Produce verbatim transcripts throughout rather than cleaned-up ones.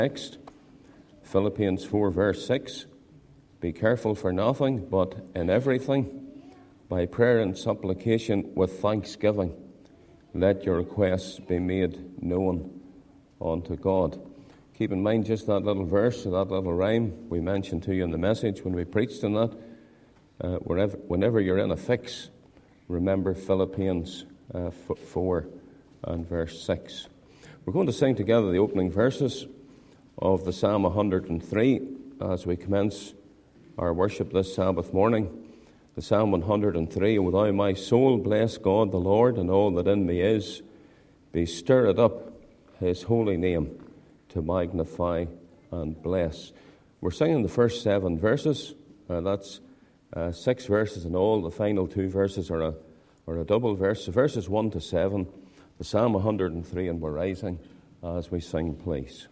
Next, Philippians four, verse six. Be careful for nothing, but in everything, by prayer and supplication with thanksgiving, let your requests be made known unto God. Keep in mind just that little verse, that little rhyme we mentioned to you in the message when we preached on that. Uh, wherever, whenever you're in a fix, remember Philippians uh, four and verse six. We're going to sing together the opening verses of the Psalm one hundred three as we commence our worship this Sabbath morning. The Psalm one hundred three, O thou my soul, bless God the Lord, and all that in me is, be stirred up his holy name to magnify and bless. We're singing the first seven verses. Uh, that's uh, six verses in all. The final two verses are a, are a double verse. So verses one to seven, the Psalm one hundred three, and we're rising as we sing, please.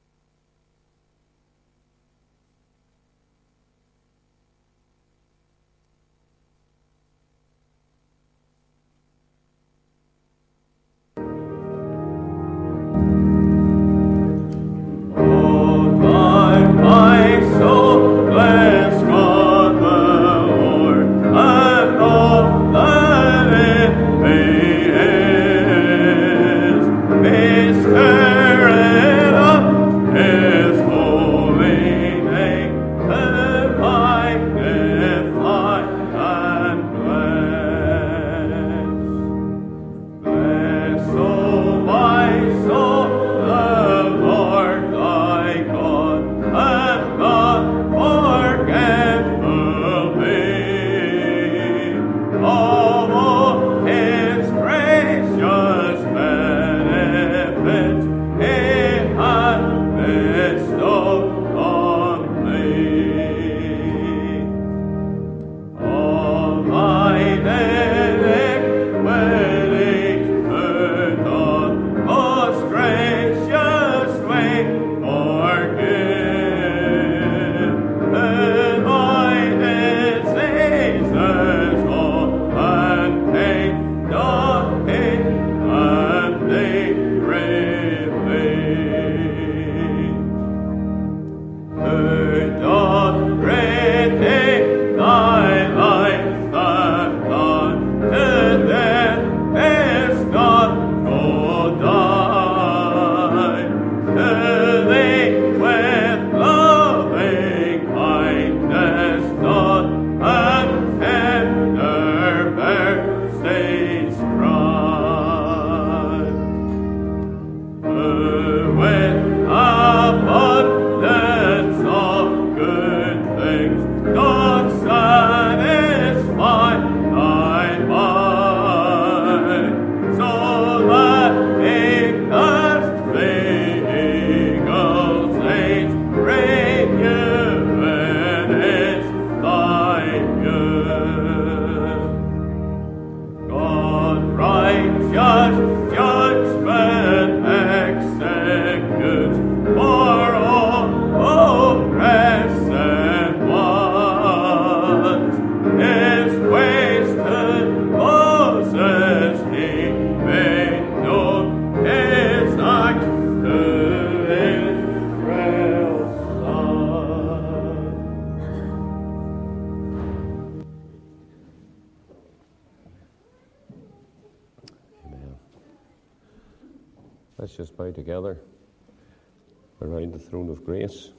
Let's just bow together around the throne of grace.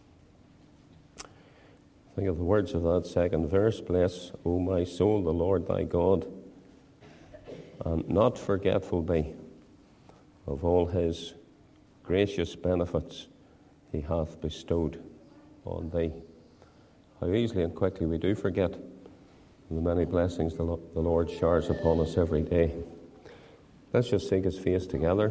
Think of the words of that second verse. Bless, O my soul, the Lord thy God, and not forgetful be of all his gracious benefits he hath bestowed on thee. How easily and quickly we do forget the many blessings the Lord showers upon us every day. Let's just seek his face together.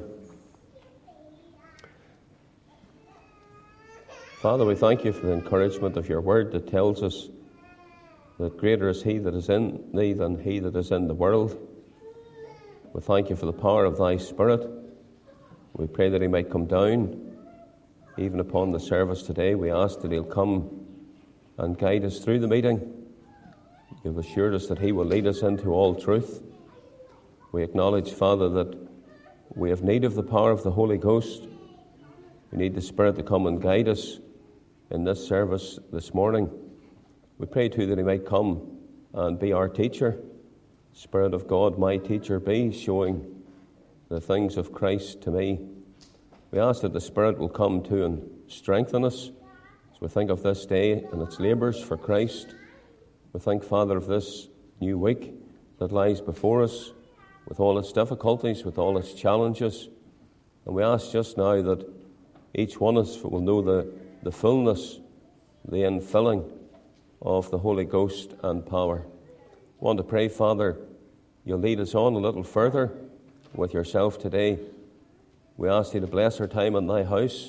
Father, we thank you for the encouragement of your word that tells us that greater is he that is in thee than he that is in the world. We thank you for the power of thy Spirit. We pray that he might come down even upon the service today. We ask that he'll come and guide us through the meeting. You've assured us that he will lead us into all truth. We acknowledge, Father, that we have need of the power of the Holy Ghost. We need the Spirit to come and guide us in this service this morning. We pray too that he might come and be our teacher. Spirit of God, my teacher be, showing the things of Christ to me. We ask that the Spirit will come to and strengthen us as we think of this day and its labours for Christ. We think, Father, of this new week that lies before us with all its difficulties, with all its challenges. And we ask just now that each one of us will know the, the fullness, the infilling of the Holy Ghost and power. I want to pray, Father, you'll lead us on a little further with yourself today. We ask you to bless our time in thy house.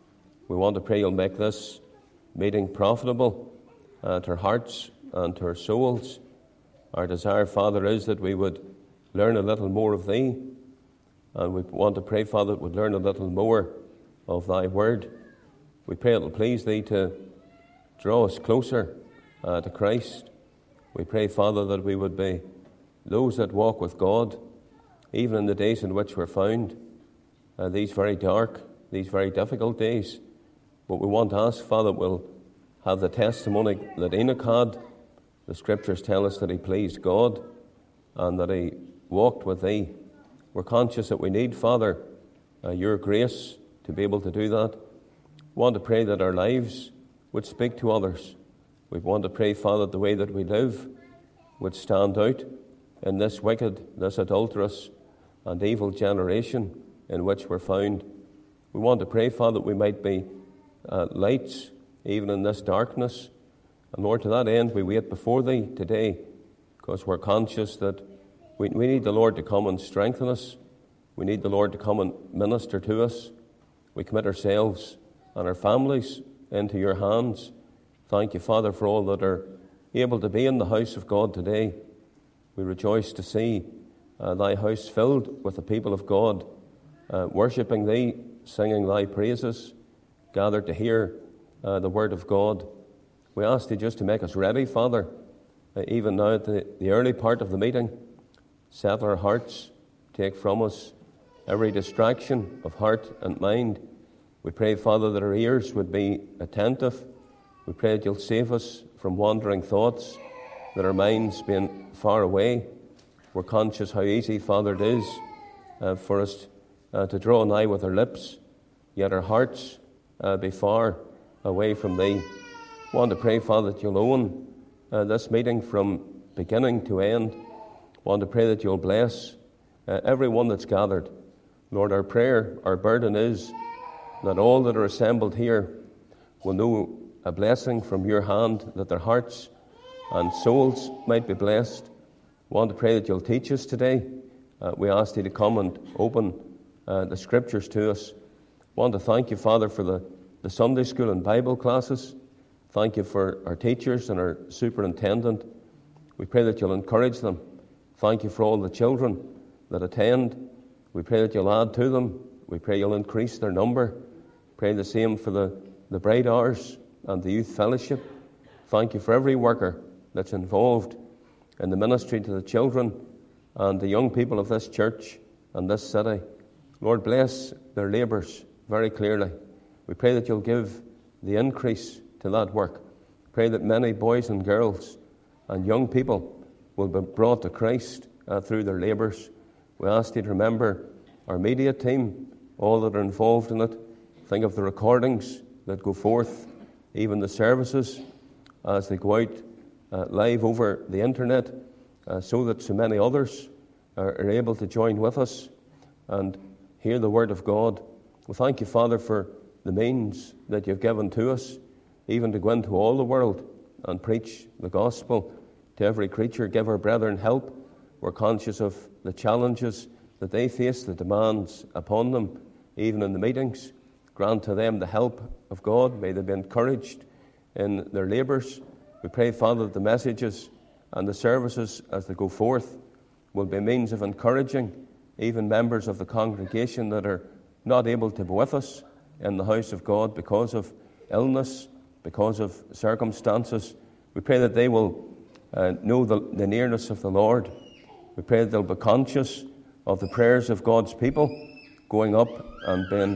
We want to pray you'll make this meeting profitable uh, to our hearts and to our souls. Our desire, Father, is that we would learn a little more of thee. And we want to pray, Father, that we'd learn a little more of thy word. We pray it'll please thee to draw us closer uh, to Christ. We pray, Father, that we would be those that walk with God, even in the days in which we're found, uh, these very dark, these very difficult days. But we want to ask, Father, we'll have the testimony that Enoch had. The Scriptures tell us that he pleased God and that he walked with thee. We're conscious that we need, Father, uh, your grace to be able to do that. We want to pray that our lives would speak to others. We want to pray, Father, that the way that we live would stand out in this wicked, this adulterous and evil generation in which we're found. We want to pray, Father, that we might be uh, lights even in this darkness. And Lord, to that end, we wait before thee today because we're conscious that we, we need the Lord to come and strengthen us. We need the Lord to come and minister to us. We commit ourselves and our families into your hands. Thank you, Father, for all that are able to be in the house of God today. We rejoice to see uh, thy house filled with the people of God, uh, worshipping thee, singing thy praises, gathered to hear uh, the word of God. We ask thee just to make us ready, Father, uh, even now at the, the early part of the meeting. Settle our hearts, take from us every distraction of heart and mind. We pray, Father, that our ears would be attentive. We pray that you'll save us from wandering thoughts, that our minds being far away. We're conscious how easy, Father, it is uh, for us uh, to draw nigh with our lips, yet our hearts uh, be far away from thee. I want to pray, Father, that you'll own uh, this meeting from beginning to end. I want to pray that you'll bless uh, everyone that's gathered. Lord, our prayer, our burden is that all that are assembled here will know a blessing from your hand, that their hearts and souls might be blessed. I want to pray that you'll teach us today. Uh, we ask thee to come and open uh, the Scriptures to us. I want to thank you, Father, for the, the Sunday school and Bible classes. Thank you for our teachers and our superintendent. We pray that you'll encourage them. Thank you for all the children that attend. We pray that you'll add to them. We pray you'll increase their number. Pray the same for the, the bright hours and the youth fellowship. Thank you for every worker that's involved in the ministry to the children and the young people of this church and this city. Lord, bless their labours very clearly. We pray that you'll give the increase to that work. Pray that many boys and girls and young people will be brought to Christ uh, through their labours. We ask you to remember our media team, all that are involved in it. Think of the recordings that go forth, even the services as they go out uh, live over the internet, uh, so that so many others are, are able to join with us and hear the word of God. We thank you, Father, for the means that you've given to us, even to go into all the world and preach the gospel to every creature. Give our brethren help. We're conscious of the challenges that they face, the demands upon them, even in the meetings. Grant to them the help of God. May they be encouraged in their labours. We pray, Father, that the messages and the services as they go forth will be means of encouraging even members of the congregation that are not able to be with us in the house of God because of illness, because of circumstances. We pray that they will uh, know the, the nearness of the Lord. We pray that they'll be conscious of the prayers of God's people going up and being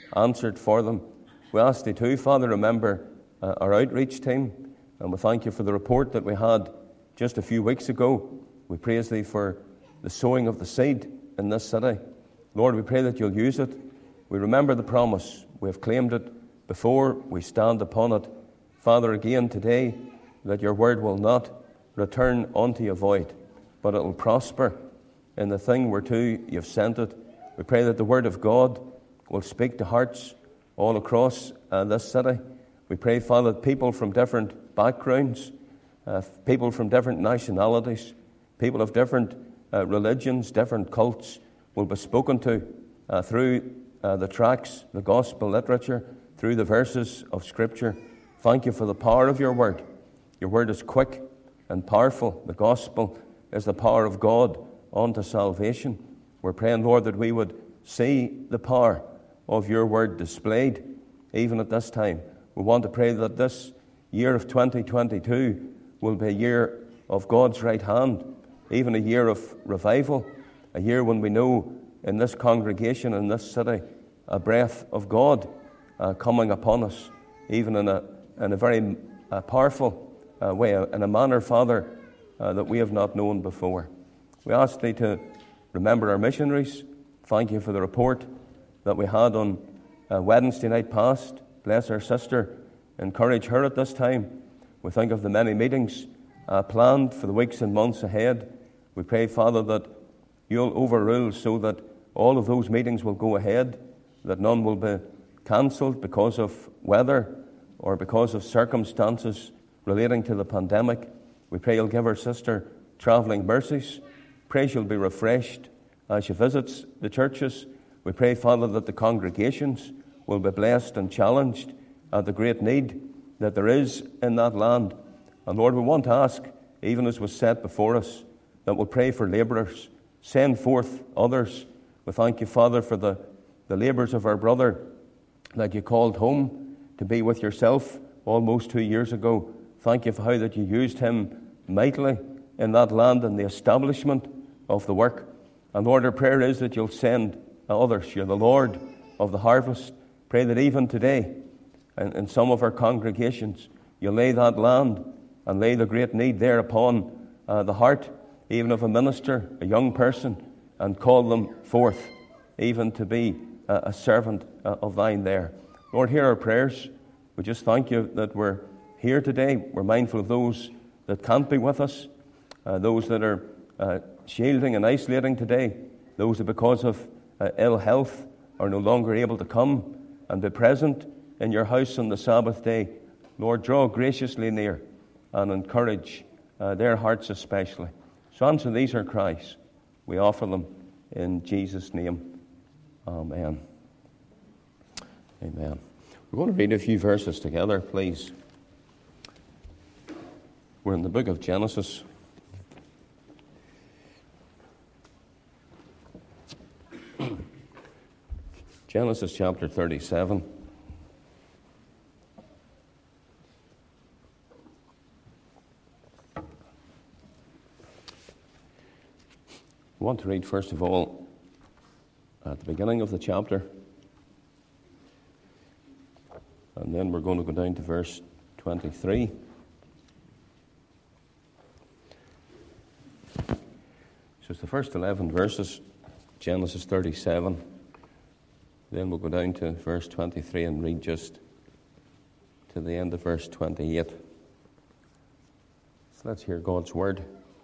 answered for them. We ask Thee too, Father, remember uh, our outreach team, and we thank You for the report that we had just a few weeks ago. We praise Thee for the sowing of the seed in this city. Lord, we pray that You'll use it. We remember the promise. We have claimed it before. We stand upon it. Father, again today, that Your word will not return unto You void, but it will prosper in the thing whereto You've sent it. We pray that the word of God will speak to hearts all across uh, this city. We pray, Father, that people from different backgrounds, uh, people from different nationalities, people of different uh, religions, different cults, will be spoken to uh, through uh, the tracts, the gospel literature, through the verses of Scripture. Thank You for the power of Your word. Your word is quick and powerful. The gospel is the power of God unto salvation. We're praying, Lord, that we would see the power of Your word displayed even at this time. We want to pray that this year of twenty twenty-two will be a year of God's right hand, even a year of revival, a year when we know in this congregation, in this city, a breath of God uh, coming upon us, even in a, in a very uh, powerful uh, way, in a manner, Father, uh, that we have not known before. We ask Thee to remember our missionaries. Thank You for the report that we had on uh, Wednesday night past. Bless our sister. Encourage her at this time. We think of the many meetings uh, planned for the weeks and months ahead. We pray, Father, that You'll overrule so that all of those meetings will go ahead, that none will be cancelled because of weather or because of circumstances relating to the pandemic. We pray You'll give our sister travelling mercies. Pray she'll be refreshed as she visits the churches. We pray, Father, that the congregations will be blessed and challenged at the great need that there is in that land. And Lord, we want to ask, even as was set before us, that we'll pray for labourers. Send forth others. We thank You, Father, for the, the labours of our brother that You called home to be with Yourself almost two years ago. Thank You for how that You used him mightily in that land and the establishment of the work. And Lord, our prayer is that You'll send others. You're the Lord of the harvest. Pray that even today, in, in some of our congregations, You'll lay that land and lay the great need there upon uh, the heart, even of a minister, a young person, and call them forth, even to be a, a servant uh, of Thine there. Lord, hear our prayers. We just thank You that we're here today. We're mindful of those that can't be with us, uh, those that are uh, shielding and isolating today, those that because of uh, ill health are no longer able to come and be present in Your house on the Sabbath day. Lord, draw graciously near and encourage uh, their hearts especially. So answer these our cries. We offer them in Jesus' name. Amen. Amen. We're going to read a few verses together, please. We're in the book of Genesis. Genesis chapter thirty-seven. I want to read, first of all, at the beginning of the chapter, and then we're going to go down to verse twenty-three. So it's the first eleven verses, Genesis thirty-seven. Then we'll go down to verse twenty-three and read just to the end of verse twenty-eight. So let's hear God's word.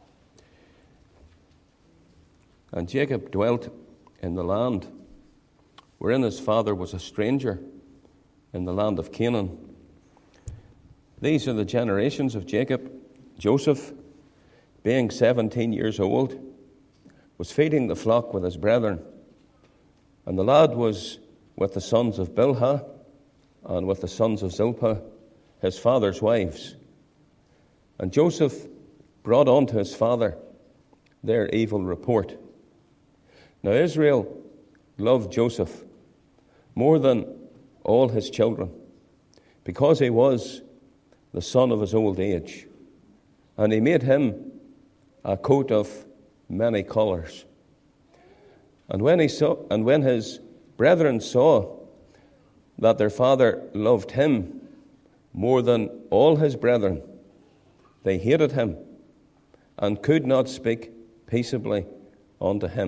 And Jacob dwelt in the land wherein his father was a stranger, in the land of Canaan. These are the generations of Jacob. Joseph, being seventeen years old, was feeding the flock with his brethren. And the lad was with the sons of Bilhah and with the sons of Zilpah, his father's wives. And Joseph brought unto his father their evil report. Now Israel loved Joseph more than all his children, because he was the son of his old age. And he made him a coat of many colours. And when he saw, and when his brethren saw that their father loved him more than all his brethren, they hated him and could not speak peaceably unto him.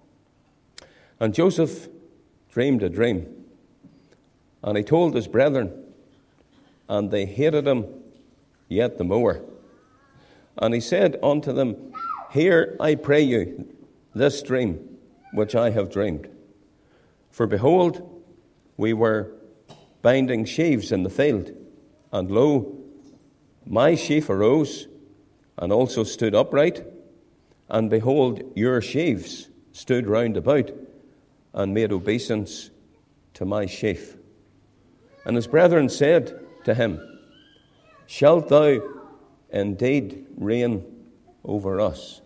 And Joseph dreamed a dream, and he told his brethren, and they hated him yet the more. And he said unto them, Hear, I pray you, this dream which I have dreamed. For behold, we were binding sheaves in the field, and lo, my sheaf arose, and also stood upright, and behold, your sheaves stood round about, and made obeisance to my sheaf. And his brethren said to him, Shalt thou indeed reign over us?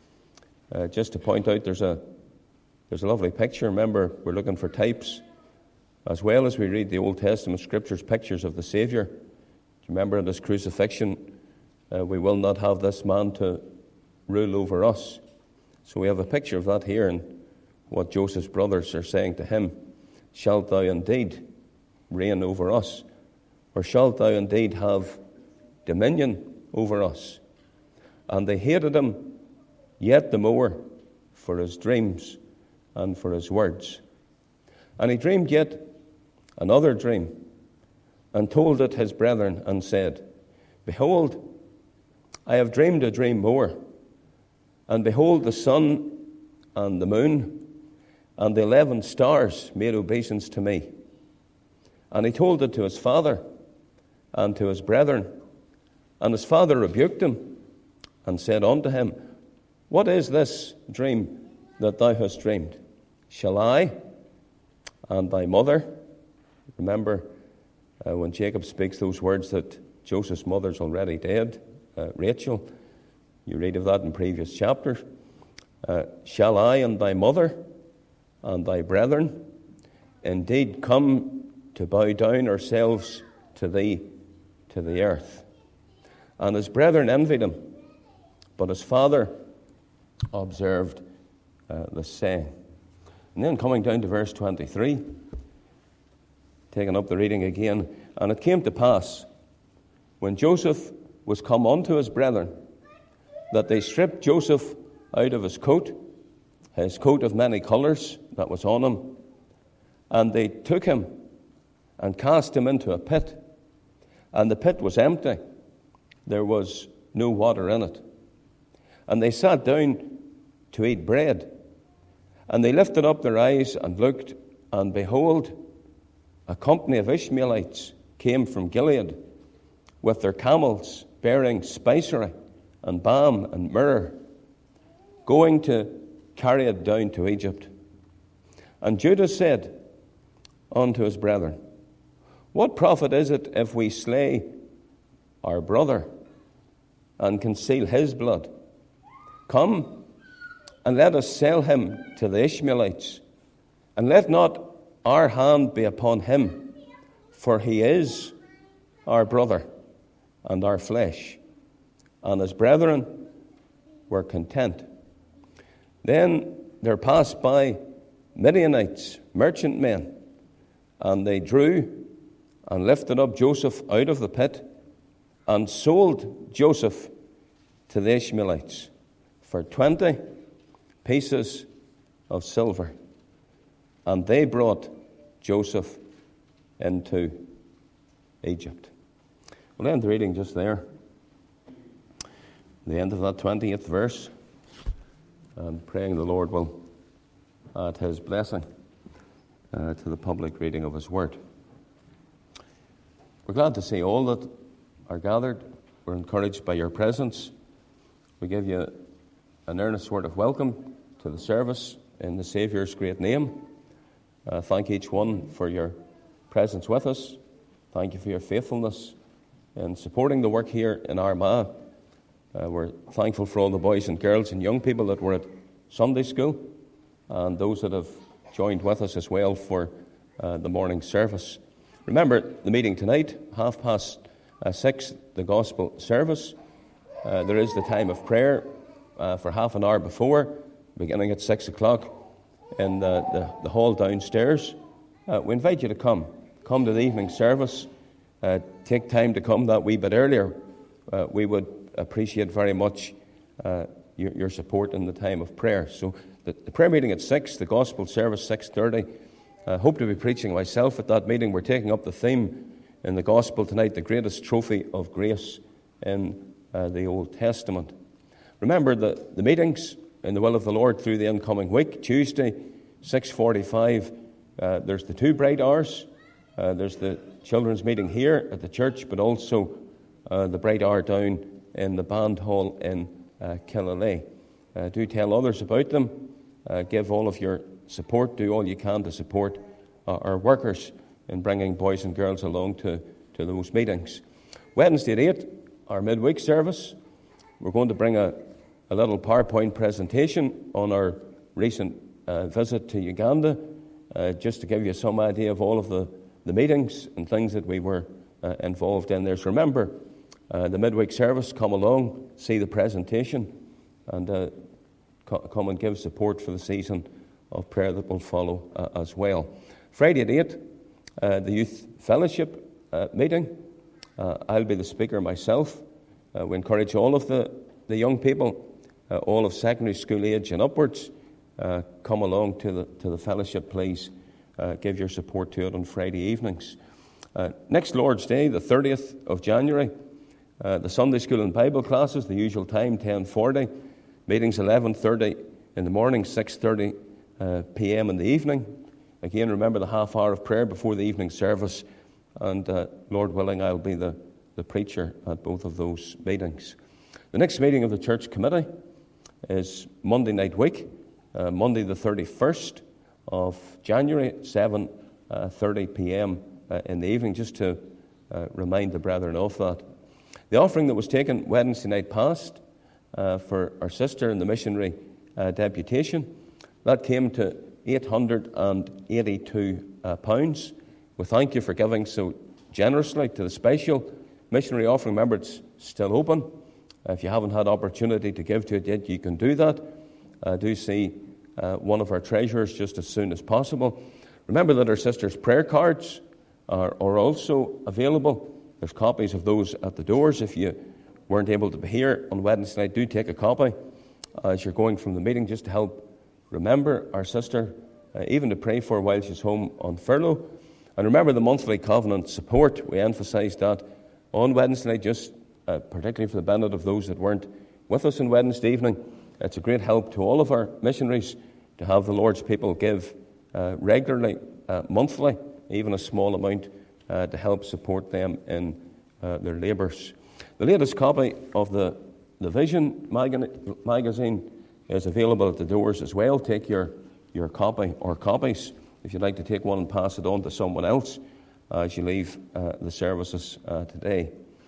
Uh, just to point out, there's a there's a lovely picture. Remember, we're looking for types. As well as we read the Old Testament scriptures, pictures of the Saviour. Do you remember in this crucifixion, uh, we will not have this man to rule over us. So we have a picture of that here, and what Joseph's brothers are saying to him, Shalt thou indeed reign over us? Or shalt thou indeed have dominion over us? And they hated him yet the more for his dreams and for his words. And he dreamed yet another dream, and told it his brethren, and said, Behold, I have dreamed a dream more, and behold, the sun and the moon and the eleven stars made obeisance to me. And he told it to his father and to his brethren. And his father rebuked him, and said unto him, What is this dream that thou hast dreamed? Shall I and thy mother? Remember uh, when Jacob speaks those words that Joseph's mother's already dead, uh, Rachel. You read of that in previous chapters. Uh, Shall I and thy mother and thy brethren indeed come to bow down ourselves to thee, to the earth? And his brethren envied him, but his father observed uh, the saying. And then coming down to verse twenty-three, taking up the reading again, and it came to pass, when Joseph was come unto his brethren, that they stripped Joseph out of his coat, his coat of many colours that was on him, and they took him and cast him into a pit. And the pit was empty. There was no water in it. And they sat down to eat bread. And they lifted up their eyes and looked, and behold, a company of Ishmaelites came from Gilead with their camels bearing spicery and balm and myrrh, going to carry it down to Egypt. And Judah said unto his brethren, What profit is it if we slay our brother and conceal his blood? Come, and let us sell him to the Ishmaelites, and let not our hand be upon him, for he is our brother and our flesh. And his brethren were content. Then there passed by Midianites, merchantmen, and they drew and lifted up Joseph out of the pit, and sold Joseph to the Ishmaelites for twenty pieces of silver. And they brought Joseph into Egypt. We'll end the reading just there. The end of that twentieth verse. And praying the Lord will add his blessing uh, to the public reading of his word. We're glad to see all that are gathered. We're encouraged by your presence. We give you an earnest word of welcome to the service in the Saviour's great name. Uh, thank each one for your presence with us. Thank you for your faithfulness in supporting the work here in Armagh. Uh, we're thankful for all the boys and girls and young people that were at Sunday school, and those that have joined with us as well for uh, the morning service. Remember the meeting tonight, half past uh, six, the gospel service. Uh, there is the time of prayer uh, for half an hour before, beginning at six o'clock in the, the, the hall downstairs. Uh, we invite you to come come to the evening service, uh, take time to come that wee bit earlier. Uh, we would appreciate very much uh, your, your support in the time of prayer. So the, the prayer meeting at six, the gospel service six thirty. I hope to be preaching myself at that meeting. We're taking up the theme in the gospel tonight, the greatest trophy of grace in uh, the Old Testament. Remember the, the meetings in the will of the Lord through the incoming week. Tuesday, six forty-five, uh, there's the two bright hours. Uh, there's the children's meeting here at the church, but also uh, the bright hour down in the band hall in uh, Killalay. Uh, do tell others about them. Uh, give all of your support. Do all you can to support uh, our workers in bringing boys and girls along to, to those meetings. Wednesday at eight, our midweek service. We're going to bring a, a little PowerPoint presentation on our recent uh, visit to Uganda, uh, just to give you some idea of all of the, the meetings and things that we were uh, involved in there. So remember, uh, the midweek service, come along, see the presentation, and uh, co- come and give support for the season of prayer that will follow uh, as well. Friday at eight, uh, the Youth Fellowship uh, meeting. Uh, I'll be the speaker myself. Uh, we encourage all of the, the young people, uh, all of secondary school age and upwards, uh, come along to the to the fellowship, please. Uh, give your support to it on Friday evenings. Uh, next Lord's Day, the thirtieth of January, uh, the Sunday school and Bible classes, the usual time, ten forty. Meetings eleven thirty in the morning, six thirty uh, p m in the evening. Again, remember the half hour of prayer before the evening service, and uh, Lord willing, I'll be the, the preacher at both of those meetings. The next meeting of the church committee is Monday night week, uh, Monday the thirty-first of January, seven thirty p m uh, in the evening, just to uh, remind the brethren of that. The offering that was taken Wednesday night past uh, for our sister in the missionary uh, deputation, that came to eight hundred eighty-two pounds. We thank you for giving so generously to the special missionary offering. Remember, it's still open. If you haven't had opportunity to give to it yet, you can do that. Uh, do see uh, one of our treasurers just as soon as possible. Remember that our sister's prayer cards are, are also available. There's copies of those at the doors. If you weren't able to be here on Wednesday night, do take a copy as you're going from the meeting, just to help remember our sister, uh, even to pray for while she's home on furlough. And remember the monthly covenant support. We emphasised that on Wednesday night, just uh, particularly for the benefit of those that weren't with us on Wednesday evening. It's a great help to all of our missionaries to have the Lord's people give uh, regularly, uh, monthly, even a small amount uh, to help support them in uh, their labours. The latest copy of the, the Vision mag- magazine is available at the doors as well. Take your, your copy or copies if you'd like to take one and pass it on to someone else uh, as you leave uh, the services uh, today.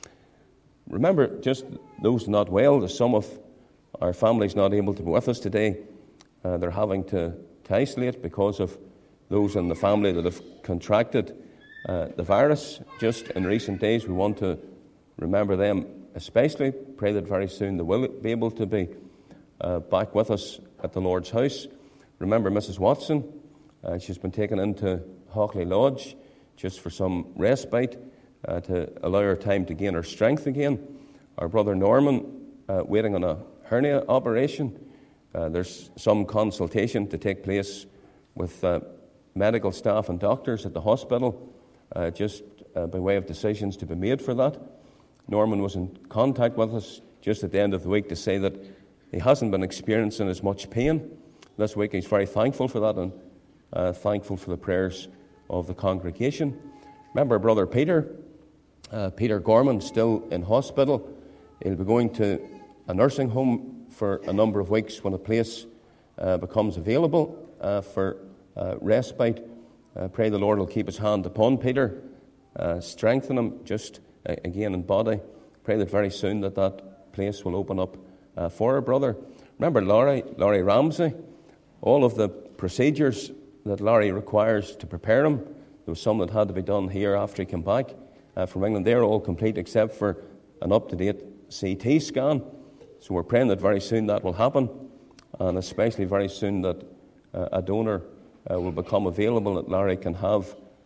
Remember, just those not well, there's some of our families not able to be with us today. Uh, they're having to, to isolate because of those in the family that have contracted uh, the virus just in recent days. We want to remember them especially. Pray that very soon they will be able to be uh, back with us at the Lord's house. Remember Missus Watson. Uh, she's been taken into Hockley Lodge just for some respite uh, to allow her time to gain her strength again. Our brother Norman uh, waiting on a hernia operation. Uh, there's some consultation to take place with uh, medical staff and doctors at the hospital, uh, just uh, by way of decisions to be made for that. Norman was in contact with us just at the end of the week to say that he hasn't been experiencing as much pain this week. He's very thankful for that and uh, thankful for the prayers of the congregation. Remember Brother Peter, uh, Peter Gorman, still in hospital. He'll be going to a nursing home for a number of weeks when a place uh, becomes available uh, for uh, respite. Uh, pray the Lord will keep his hand upon Peter, uh, strengthen him just uh, again in body. Pray that very soon that that place will open up uh, for our brother. Remember Laurie, Laurie Ramsey, all of the procedures that Laurie requires to prepare him. There was some that had to be done here after he came back uh, from England. They're all complete except for an up-to-date C T scan. So we're praying that very soon that will happen, and especially very soon that uh, a donor uh, will become available, that Larry can have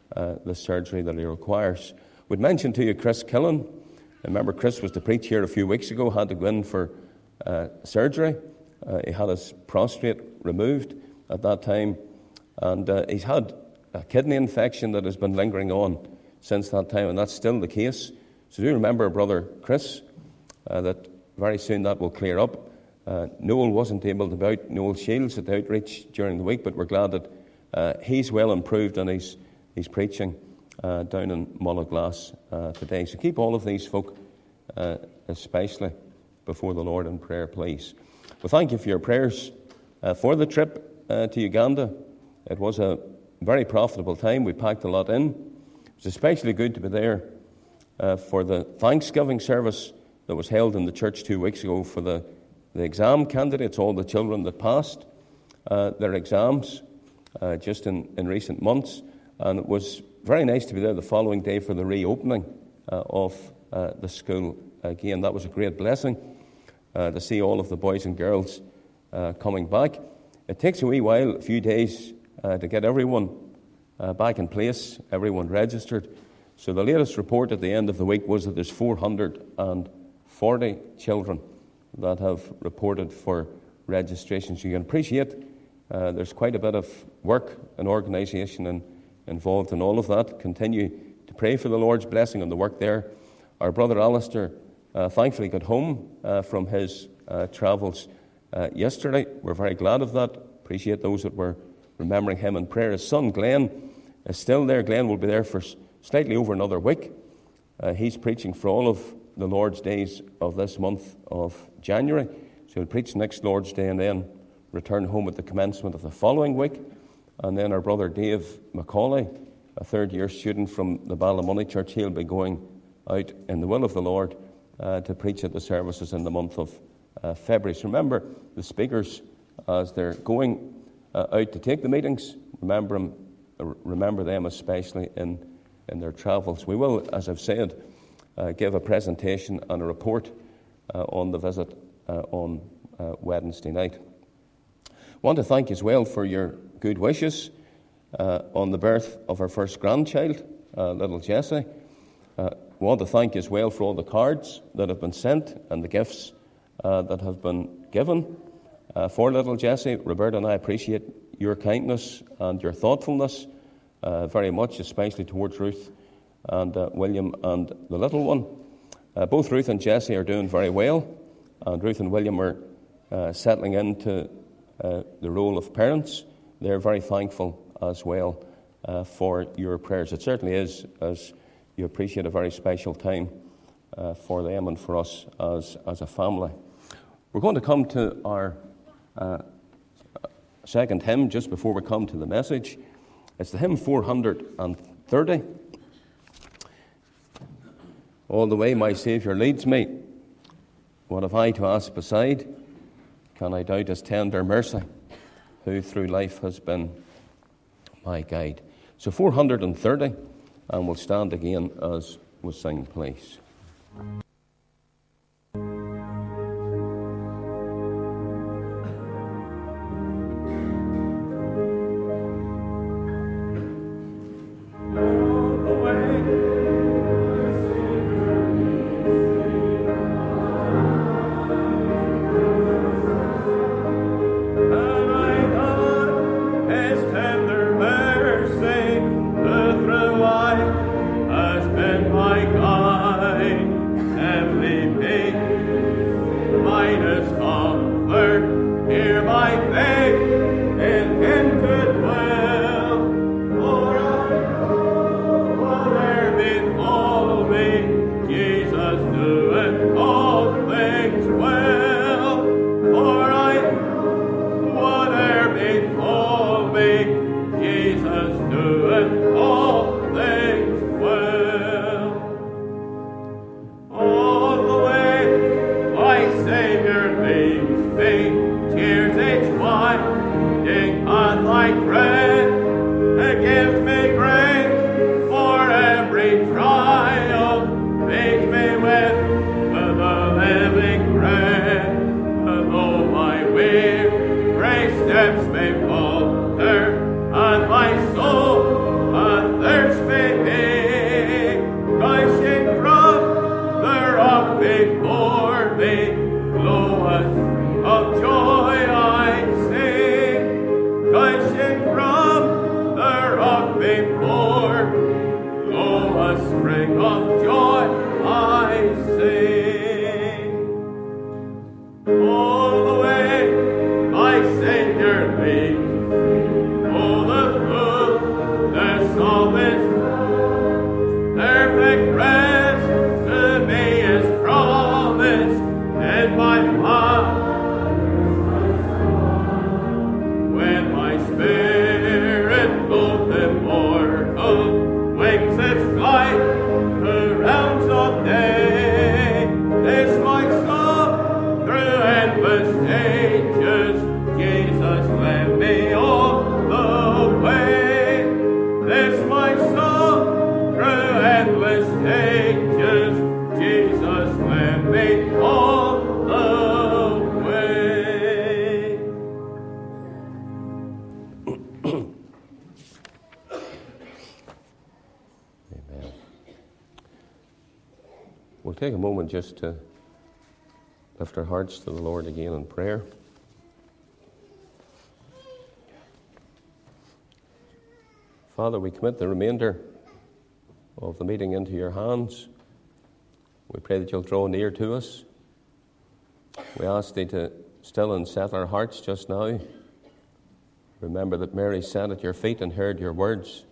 uh, the surgery that he requires. We'd mentioned to you Chris Killen. Remember, Chris was to preach here a few weeks ago, had to go in for uh, surgery. Uh, he had his prostate removed at that time, and uh, he's had a kidney infection that has been lingering on since that time, and that's still the case. So do remember, Brother Chris, uh, that very soon that will clear up. Uh, Noel wasn't able to be out, Noel Shields at the outreach during the week, but we're glad that uh, he's well improved and he's, he's preaching uh, down in Mullaglass uh, today. So keep all of these folk uh, especially before the Lord in prayer, please. Well, thank you for your prayers uh, for the trip uh, to Uganda. It was a very profitable time. We packed a lot in. It was especially good to be there uh, for the Thanksgiving service that was held in the church two weeks ago for the, the exam candidates, all the children that passed uh, their exams uh, just in, in recent months. And it was very nice to be there the following day for the reopening uh, of uh, the school again. That was a great blessing uh, to see all of the boys and girls uh, coming back. It takes a wee while, a few days, uh, to get everyone uh, back in place, everyone registered. So the latest report at the end of the week was that there's four hundred forty children that have reported for registration. So you can appreciate uh, there's quite a bit of work and organisation and involved in all of that. Continue to pray for the Lord's blessing on the work there. Our brother Alistair uh, thankfully got home uh, from his uh, travels uh, yesterday. We're very glad of that. Appreciate those that were remembering him in prayer. His son Glenn is still there. Glenn will be there for slightly over another week. Uh, he's preaching for all of the Lord's days of this month of January. So he'll preach next Lord's Day and then return home at the commencement of the following week. And then our brother Dave Macaulay, a third-year student from the Ballymoney Church, he'll be going out in the will of the Lord uh, to preach at the services in the month of uh, February. So remember the speakers as they're going uh, out to take the meetings. Remember them, uh, remember them especially in, in their travels. We will, as I've said, uh, give a presentation and a report uh, on the visit uh, on uh, Wednesday night. I want to thank you as well for your good wishes uh, on the birth of our first grandchild, uh, little Jessie. Uh, I want to thank you as well for all the cards that have been sent and the gifts uh, that have been given uh, for little Jessie. Roberta and I appreciate your kindness and your thoughtfulness uh, very much, especially towards Ruth and uh, William and the little one. Uh, both Ruth and Jessie are doing very well, and Ruth and William are uh, settling into uh, the role of parents. They're very thankful as well uh, for your prayers. It certainly is, as you appreciate, a very special time uh, for them and for us as, as a family. We're going to come to our uh, second hymn just before we come to the message. It's the hymn four hundred thirty. All the way my Saviour leads me. What have I to ask beside? Can I doubt His tender mercy, who through life has been my guide? So four hundred thirty, and we'll stand again as we sing, please. Has been my guide. We'll take a moment just to lift our hearts to the Lord again in prayer. Father, we commit the remainder of the meeting into your hands. We pray that you'll draw near to us. We ask thee to still and settle our hearts just now. Remember that Mary sat at your feet and heard your words.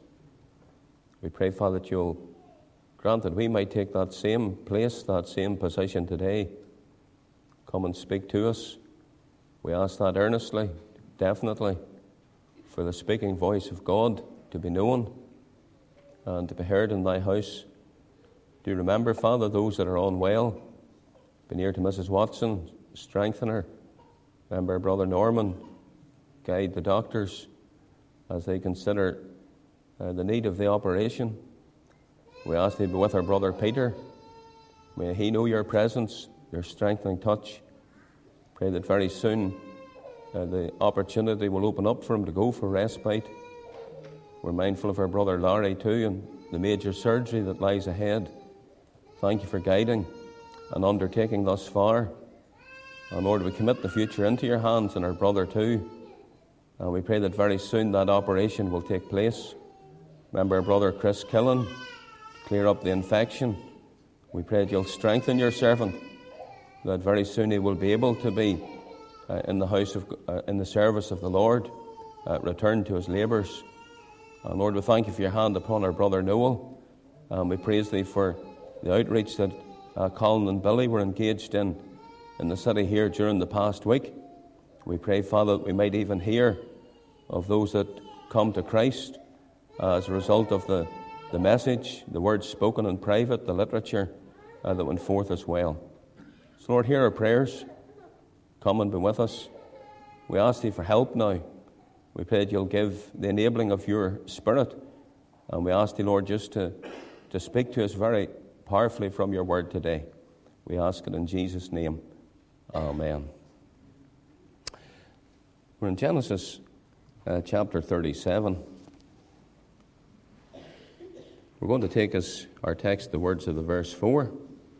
We pray, Father, that you'll grant that we might take that same place, that same position today. Come and speak to us. We ask that earnestly, definitely, for the speaking voice of God to be known and to be heard in thy house. Do remember, Father, those that are unwell. Be near to Missus Watson, strengthen her. Remember Brother Norman, guide the doctors as they consider uh, the need of the operation. We ask thee to be with our brother Peter. May he know your presence, your strengthening touch. Pray that very soon uh, the opportunity will open up for him to go for respite. We're mindful of our brother Larry too and the major surgery that lies ahead. Thank you for guiding and undertaking thus far. And Lord, we commit the future into your hands and our brother too. And we pray that very soon that operation will take place. Remember our brother Chris Killen. Clear up the infection. We pray that you'll strengthen your servant, that very soon he will be able to be uh, in the house of, uh, in the service of the Lord, uh, return to his labours. And Lord, we thank you for your hand upon our brother Noel. And we praise thee for the outreach that uh, Colin and Billy were engaged in in the city here during the past week. We pray, Father, that we might even hear of those that come to Christ uh, as a result of the the message, the words spoken in private, the literature uh, that went forth as well. So, Lord, hear our prayers. Come and be with us. We ask thee for help now. We pray that you'll give the enabling of your Spirit. And we ask thee, Lord, just to, to speak to us very powerfully from your word today. We ask it in Jesus' name. Amen. We're in Genesis uh, chapter thirty-seven. We're going to take as our text the words of the verse four.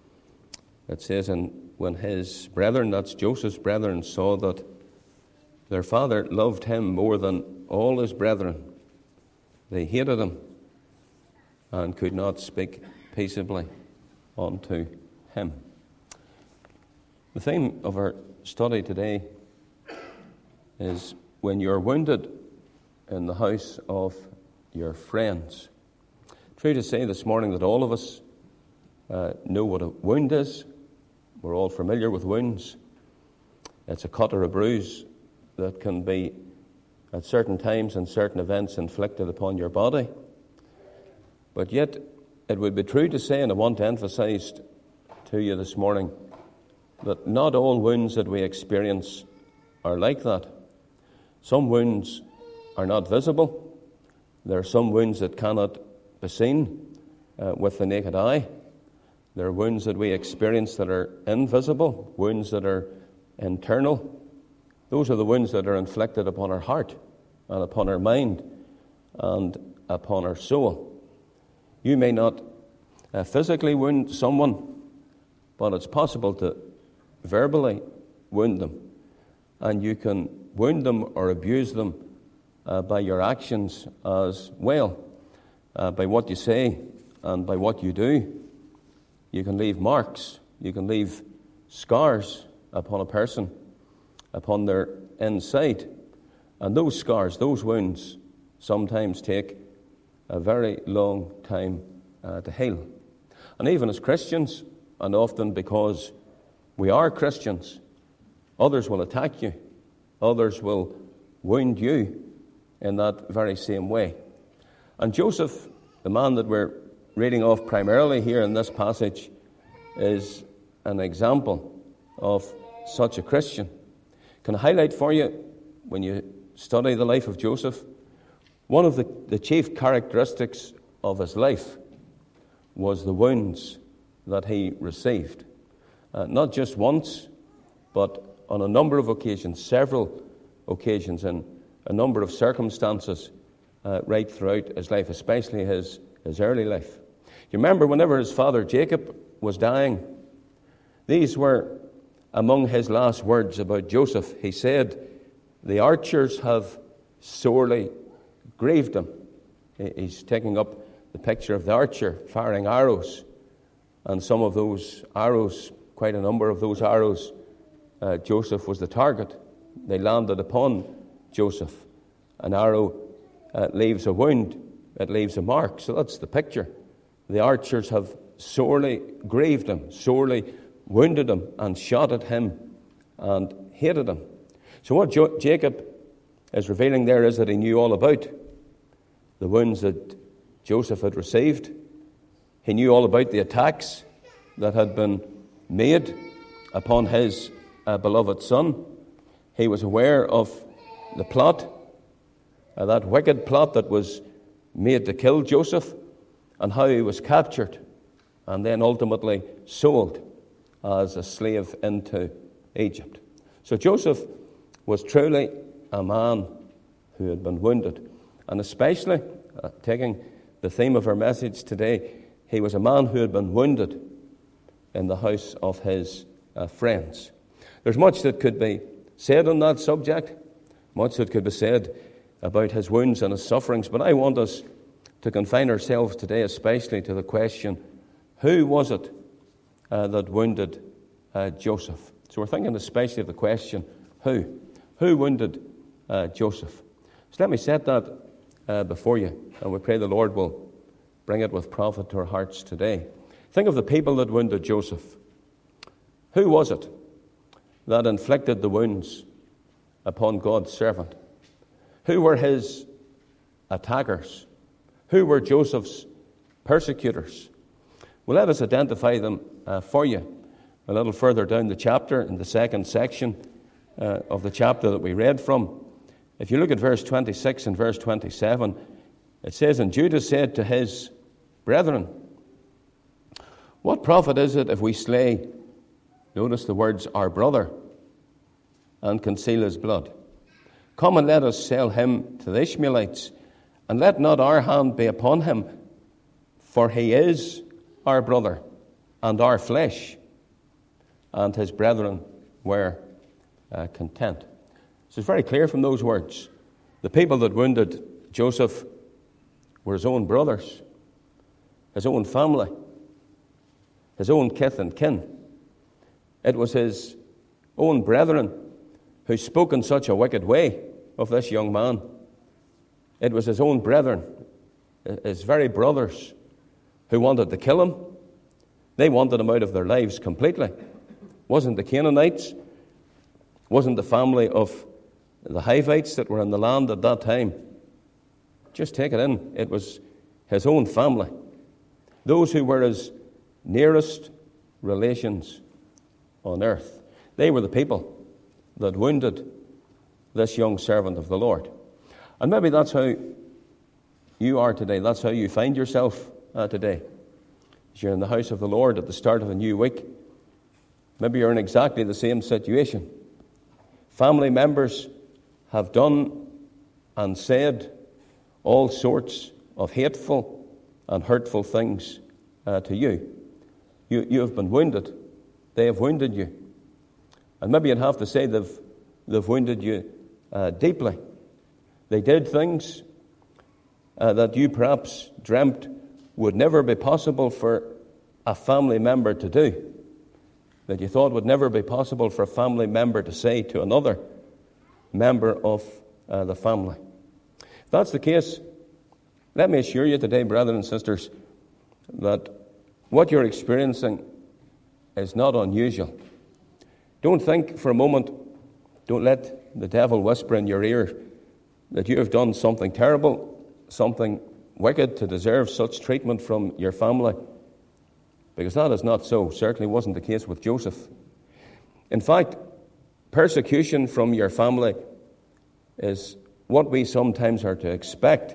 It says, and when his brethren, that's Joseph's brethren, saw that their father loved him more than all his brethren, they hated him and could not speak peaceably unto him. The theme of our study today is when you're wounded in the house of your friends. True to say this morning that all of us uh, know what a wound is. We're all familiar with wounds. It's a cut or a bruise that can be at certain times and certain events inflicted upon your body. But yet it would be true to say, and I want to emphasize to you this morning, that not all wounds that we experience are like that. Some wounds are not visible. There are some wounds that cannot be seen uh, with the naked eye. There are wounds that we experience that are invisible, wounds that are internal. Those are the wounds that are inflicted upon our heart and upon our mind and upon our soul. You may not uh, physically wound someone, but it's possible to verbally wound them. And you can wound them or abuse them uh, by your actions as well. Uh, by what you say and by what you do. You can leave marks, you can leave scars upon a person, upon their inside. And those scars, those wounds, sometimes take a very long time uh, to heal. And even as Christians, and often because we are Christians, others will attack you, others will wound you in that very same way. And Joseph, the man that we're reading off primarily here in this passage, is an example of such a Christian. Can I highlight for you, when you study the life of Joseph, one of the, the chief characteristics of his life was the wounds that he received. Uh, not just once, but on a number of occasions, several occasions, in a number of circumstances uh, right throughout his life, especially his, his early life. You remember whenever his father Jacob was dying, these were among his last words about Joseph. He said, "The archers have sorely grieved him." He's taking up the picture of the archer firing arrows. And some of those arrows, quite a number of those arrows, uh, Joseph was the target. They landed upon Joseph. An arrow uh, leaves a wound, it leaves a mark. So that's the picture. The archers have sorely grieved him, sorely wounded him, and shot at him, and hated him. So what jo- Jacob is revealing there is that he knew all about the wounds that Joseph had received. He knew all about the attacks that had been made upon his uh, beloved son. He was aware of the plot, uh, that wicked plot that was made to kill Joseph, and how he was captured and then ultimately sold as a slave into Egypt. So Joseph was truly a man who had been wounded. And especially, uh, taking the theme of our message today, he was a man who had been wounded in the house of his uh, friends. There's much that could be said on that subject, much that could be said about his wounds and his sufferings, but I want us to confine ourselves today especially to the question, who was it uh, that wounded uh, Joseph? So we're thinking especially of the question, who? Who wounded uh, Joseph? So let me set that uh, before you, and we pray the Lord will bring it with profit to our hearts today. Think of the people that wounded Joseph. Who was it that inflicted the wounds upon God's servant? Who were his attackers? Who were Joseph's persecutors? Well, let us identify them uh, for you a little further down the chapter, in the second section uh, of the chapter that we read from. If you look at verse twenty-six and verse twenty-seven, it says, "And Judah said to his brethren, What profit is it if we slay," notice the words, "our brother, and conceal his blood? Come and let us sell him to the Ishmaelites, and let not our hand be upon him, for he is our brother and our flesh." And his brethren were uh, content. So it's very clear from those words. The people that wounded Joseph were his own brothers, his own family, his own kith and kin. It was his own brethren who spoke in such a wicked way of this young man. It was his own brethren, his very brothers, who wanted to kill him. They wanted him out of their lives completely. Wasn't the Canaanites, wasn't the family of the Hivites that were in the land at that time. Just take it in. It was his own family. Those who were his nearest relations on earth. They were the people that wounded this young servant of the Lord. And maybe that's how you are today. That's how you find yourself uh, today. As you're in the house of the Lord at the start of a new week, maybe you're in exactly the same situation. Family members have done and said all sorts of hateful and hurtful things uh, to you. you. You have been wounded. They have wounded you. And maybe you'd have to say they've, they've wounded you uh, deeply. They did things uh, that you perhaps dreamt would never be possible for a family member to do, that you thought would never be possible for a family member to say to another member of uh, the family. If that's the case, let me assure you today, brothers and sisters, that what you're experiencing is not unusual. Don't think for a moment, don't let the devil whisper in your ear that you have done something terrible, something wicked to deserve such treatment from your family, because that is not so. Certainly wasn't the case with Joseph. In fact, persecution from your family is what we sometimes are to expect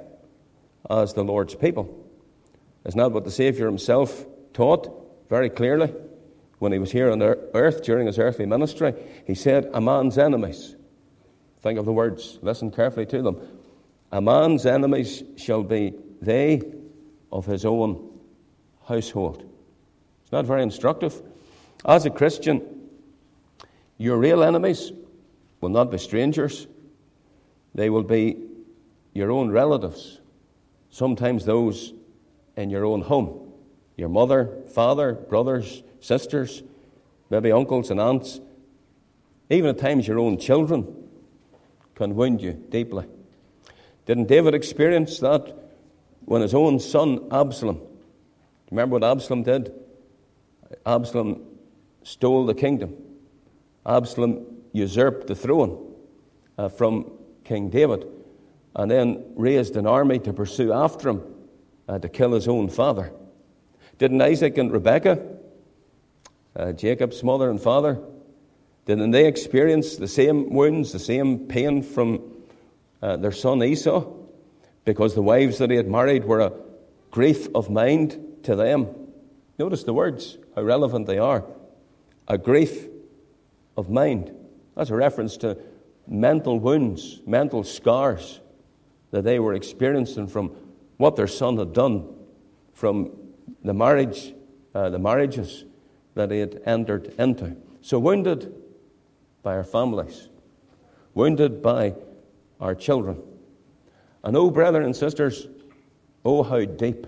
as the Lord's people. Isn't that what the Savior himself taught very clearly when he was here on earth during his earthly ministry? He said, a man's enemies, think of the words, listen carefully to them, a man's enemies shall be they of his own household. It's not very instructive. As a Christian, your real enemies will not be strangers. They will be your own relatives, sometimes those in your own home. Your mother, father, brothers, sisters, maybe uncles and aunts. Even at times your own children can wound you deeply. Didn't David experience that when his own son Absalom, remember what Absalom did? Absalom stole the kingdom. Absalom usurped the throne uh, from King David, and then raised an army to pursue after him uh, to kill his own father. Didn't Isaac and Rebekah, uh, Jacob's mother and father, didn't they experience the same wounds, the same pain from uh, their son Esau? Because the wives that he had married were a grief of mind to them. Notice the words, how relevant they are. A grief of mind. That's a reference to mental wounds, mental scars that they were experiencing from what their son had done, from the marriage, uh, the marriages that he had entered into. So wounded by our families, wounded by our children. And oh, brethren and sisters, oh, how deep,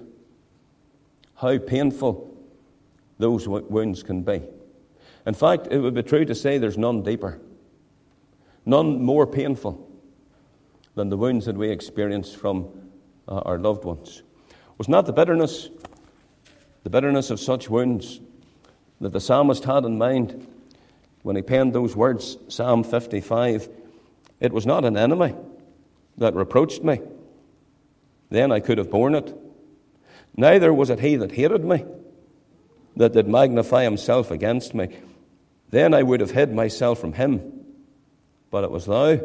how painful those wounds can be. In fact, it would be true to say there's none deeper, none more painful than the wounds that we experience from uh, our loved ones. Was not the bitterness, the bitterness of such wounds that the psalmist had in mind when he penned those words, Psalm fifty-five? It was not an enemy that reproached me. Then I could have borne it. Neither was it he that hated me, that did magnify himself against me. Then I would have hid myself from him. But it was thou,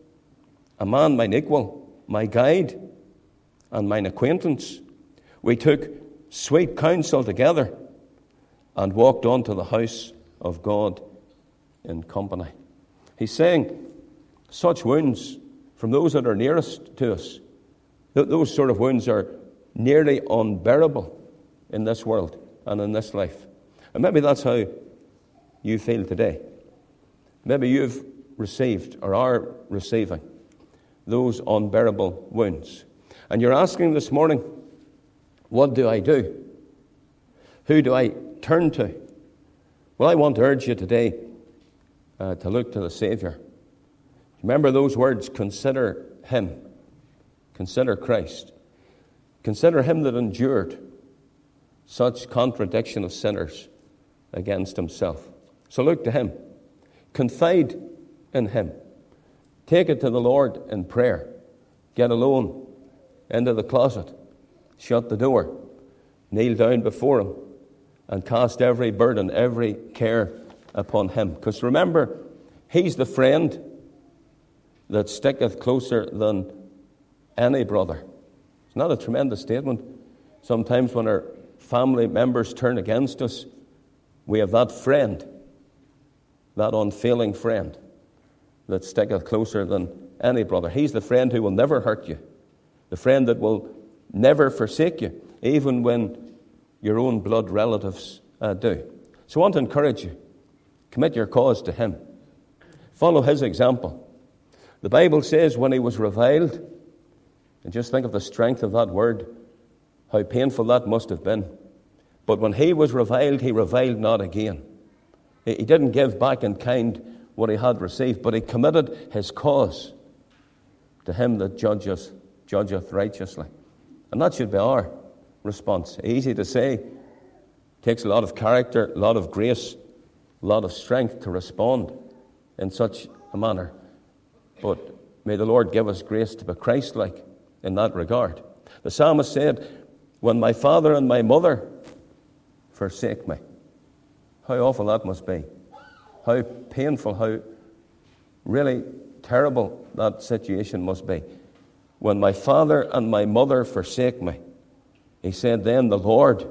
a man mine equal, my guide, and mine acquaintance. We took sweet counsel together, and walked on to the house of God in company. He's saying such wounds from those that are nearest to us, th- those sort of wounds are nearly unbearable in this world and in this life. And maybe that's how you feel today. Maybe you've received or are receiving those unbearable wounds. And you're asking this morning, what do I do? Who do I turn to? Well, I want to urge you today uh, to look to the Savior. Remember those words, consider him. Consider Christ. Consider him that endured such contradiction of sinners against himself. So look to him. Confide in him. Take it to the Lord in prayer. Get alone into the closet. Shut the door. Kneel down before him and cast every burden, every care upon him. Because remember, he's the friend that sticketh closer than any brother. It's not a tremendous statement. Sometimes when our family members turn against us, we have that friend, that unfailing friend that sticketh closer than any brother. He's the friend who will never hurt you, the friend that will never forsake you, even when your own blood relatives uh, do. So I want to encourage you, commit your cause to him. Follow his example. The Bible says when he was reviled, and just think of the strength of that word, how painful that must have been. But when he was reviled, he reviled not again. He didn't give back in kind what he had received, but he committed his cause to him that judgeth, judgeth righteously. And that should be our response. Easy to say. Takes a lot of character, a lot of grace, a lot of strength to respond in such a manner. But may the Lord give us grace to be Christ-like in that regard. The psalmist said, when my father and my mother forsake me. How awful that must be. How painful, how really terrible that situation must be. When my father and my mother forsake me, he said, then the Lord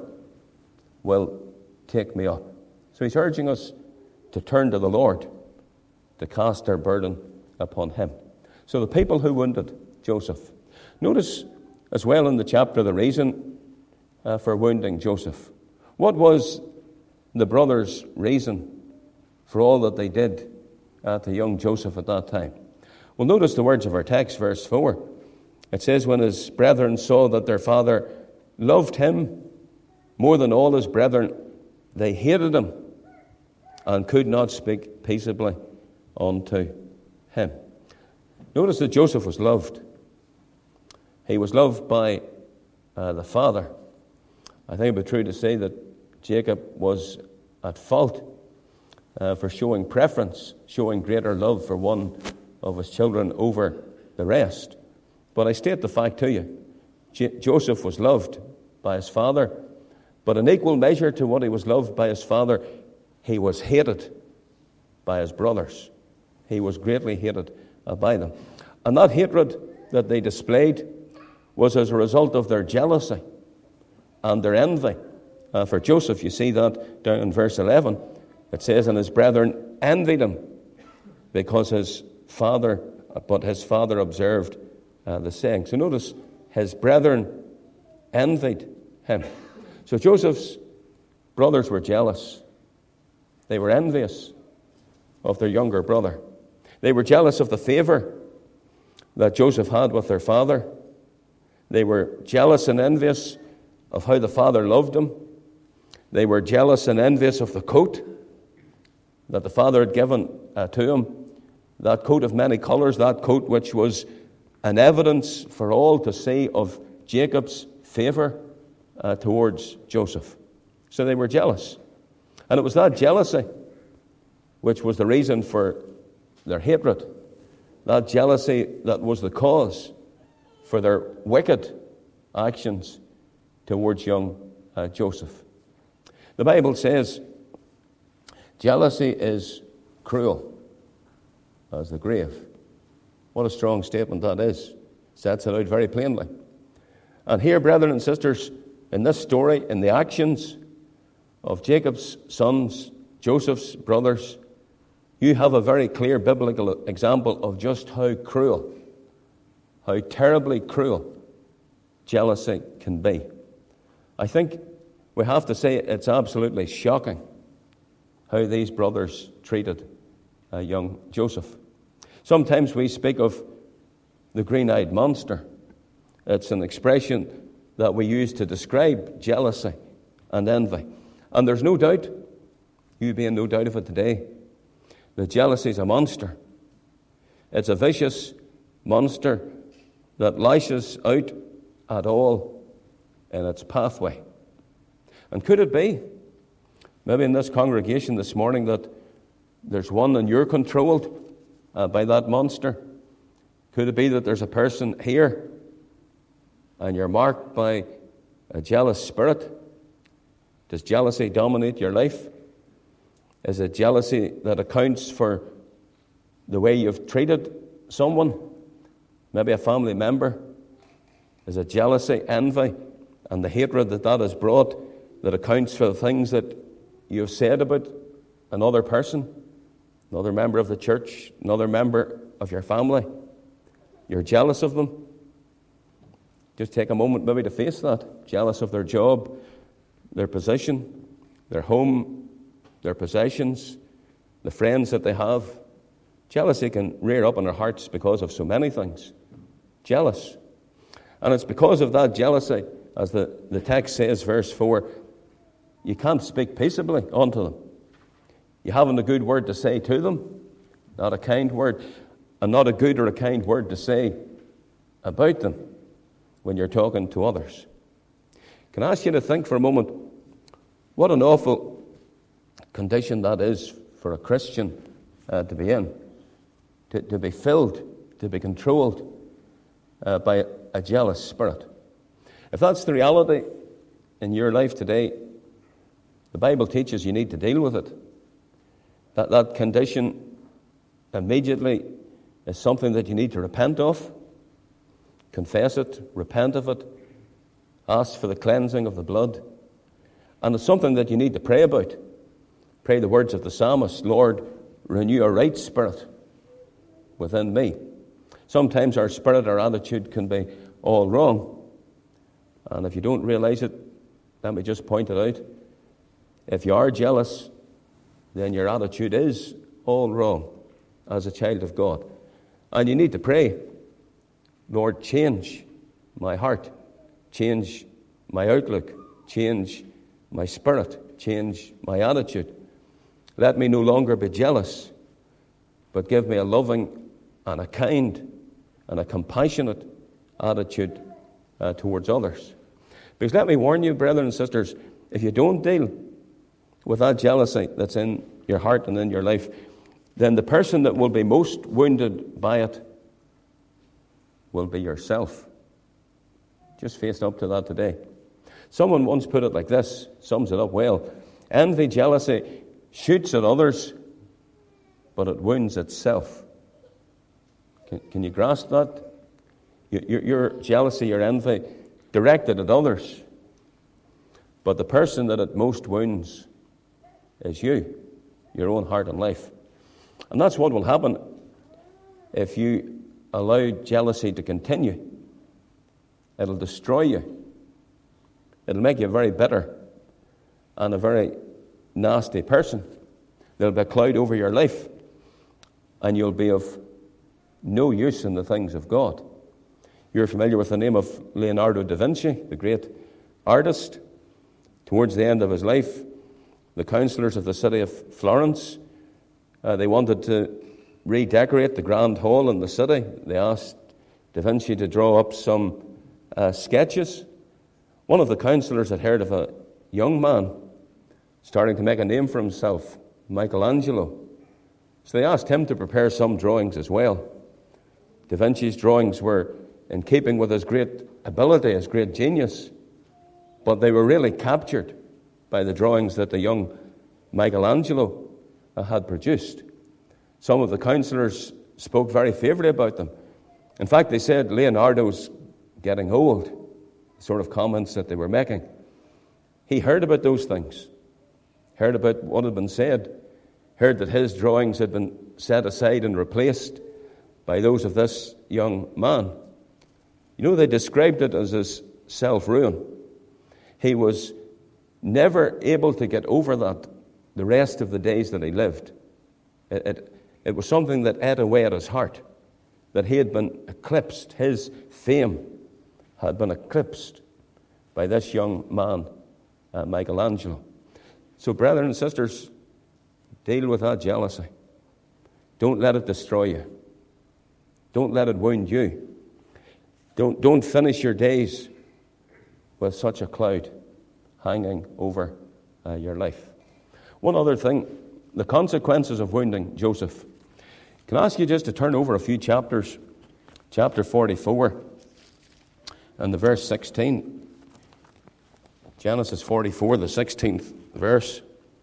will take me up. So he's urging us to turn to the Lord, to cast our burden upon him. So the people who wounded Joseph. Notice as well in the chapter the reason uh, for wounding Joseph. What was the brothers' reason for all that they did uh, to young Joseph at that time? Well, notice the words of our text, verse four. It says, when his brethren saw that their father loved him more than all his brethren, they hated him and could not speak peaceably unto him. Notice that Joseph was loved. He was loved by uh, the father. I think it would be true to say that Jacob was at fault uh, for showing preference, showing greater love for one of his children over the rest. But I state the fact to you. J- Joseph was loved by his father, but in equal measure to what he was loved by his father, he was hated by his brothers. He was greatly hated uh, by them. And that hatred that they displayed was as a result of their jealousy and their envy. Uh, for Joseph, you see that down in verse eleven. It says, and his brethren envied him because his father, but his father observed uh, the saying. So notice, his brethren envied him. So Joseph's brothers were jealous. They were envious of their younger brother. They were jealous of the favor that Joseph had with their father. They were jealous and envious of how the father loved him. They were jealous and envious of the coat that the father had given uh, to him, that coat of many colors, that coat which was an evidence for all to see of Jacob's favor uh, towards Joseph. So they were jealous. And it was that jealousy which was the reason for their hatred, that jealousy that was the cause for their wicked actions towards young uh, Joseph. The Bible says jealousy is cruel as the grave. What a strong statement that is. Sets it out very plainly. And here, brethren and sisters, in this story, in the actions of Jacob's sons, Joseph's brothers, you have a very clear biblical example of just how cruel, how terribly cruel jealousy can be. I think we have to say it's absolutely shocking how these brothers treated uh, young Joseph. Sometimes we speak of the green-eyed monster. It's an expression that we use to describe jealousy and envy. And there's no doubt, you be in no doubt of it today, that jealousy is a monster. It's a vicious monster that lashes out at all in its pathway. And could it be, maybe in this congregation this morning, that there's one and you're controlled uh, by that monster? Could it be that there's a person here and you're marked by a jealous spirit? Does jealousy dominate your life? Is it jealousy that accounts for the way you've treated someone, maybe a family member? Is it jealousy, envy, and the hatred that that has brought that accounts for the things that you've said about another person, another member of the church, another member of your family? You're jealous of them. Just take a moment maybe to face that. Jealous of their job, their position, their home, their possessions, the friends that they have. Jealousy can rear up in our hearts because of so many things. Jealous. And it's because of that jealousy, as the, the text says, verse four, you can't speak peaceably unto them. You haven't a good word to say to them, not a kind word, and not a good or a kind word to say about them when you're talking to others. Can I ask you to think for a moment, what an awful condition that is for a Christian uh, to be in, to, to be filled, to be controlled uh, by a, a jealous spirit. If that's the reality in your life today, the Bible teaches you need to deal with it. That that condition immediately is something that you need to repent of, confess it, repent of it, ask for the cleansing of the blood, and it's something that you need to pray about. Pray the words of the psalmist, Lord, renew a right spirit within me. Sometimes our spirit, our attitude can be all wrong. And if you don't realize it, let me just point it out. If you are jealous, then your attitude is all wrong as a child of God. And you need to pray, Lord, change my heart, change my outlook, change my spirit, change my attitude. Let me no longer be jealous, but give me a loving and a kind and a compassionate attitude uh, towards others. Because let me warn you, brethren and sisters, if you don't deal with that jealousy that's in your heart and in your life, then the person that will be most wounded by it will be yourself. Just face up to that today. Someone once put it like this, sums it up well. Envy, jealousy, shoots at others, but it wounds itself. Can, can you grasp that? Your, your jealousy, your envy, directed at others, but the person that it most wounds is you, your own heart and life. And that's what will happen if you allow jealousy to continue. It'll destroy you. It'll make you very bitter and a very nasty person. There'll be a cloud over your life, and you'll be of no use in the things of God. You're familiar with the name of Leonardo da Vinci, the great artist. Towards the end of his life, the councillors of the city of Florence, uh, they wanted to redecorate the Grand Hall in the city. They asked da Vinci to draw up some uh, sketches. One of the councillors had heard of a young man starting to make a name for himself, Michelangelo. So they asked him to prepare some drawings as well. Da Vinci's drawings were in keeping with his great ability, his great genius, but they were really captured by the drawings that the young Michelangelo had produced. Some of the councillors spoke very favourably about them. In fact, they said Leonardo's getting old, the sort of comments that they were making. He heard about those things, heard about what had been said, heard that his drawings had been set aside and replaced by those of this young man. You know, they described it as his self-ruin. He was never able to get over that the rest of the days that he lived. It, it, it was something that ate away at his heart, that he had been eclipsed. His fame had been eclipsed by this young man, uh, Michelangelo. So, brethren and sisters, deal with that jealousy. Don't let it destroy you. Don't let it wound you. Don't, don't finish your days with such a cloud hanging over uh, your life. One other thing, the consequences of wounding Joseph. Can I ask you just to turn over a few chapters? Chapter forty-four and the verse sixteen. Genesis forty-four, the sixteenth verse.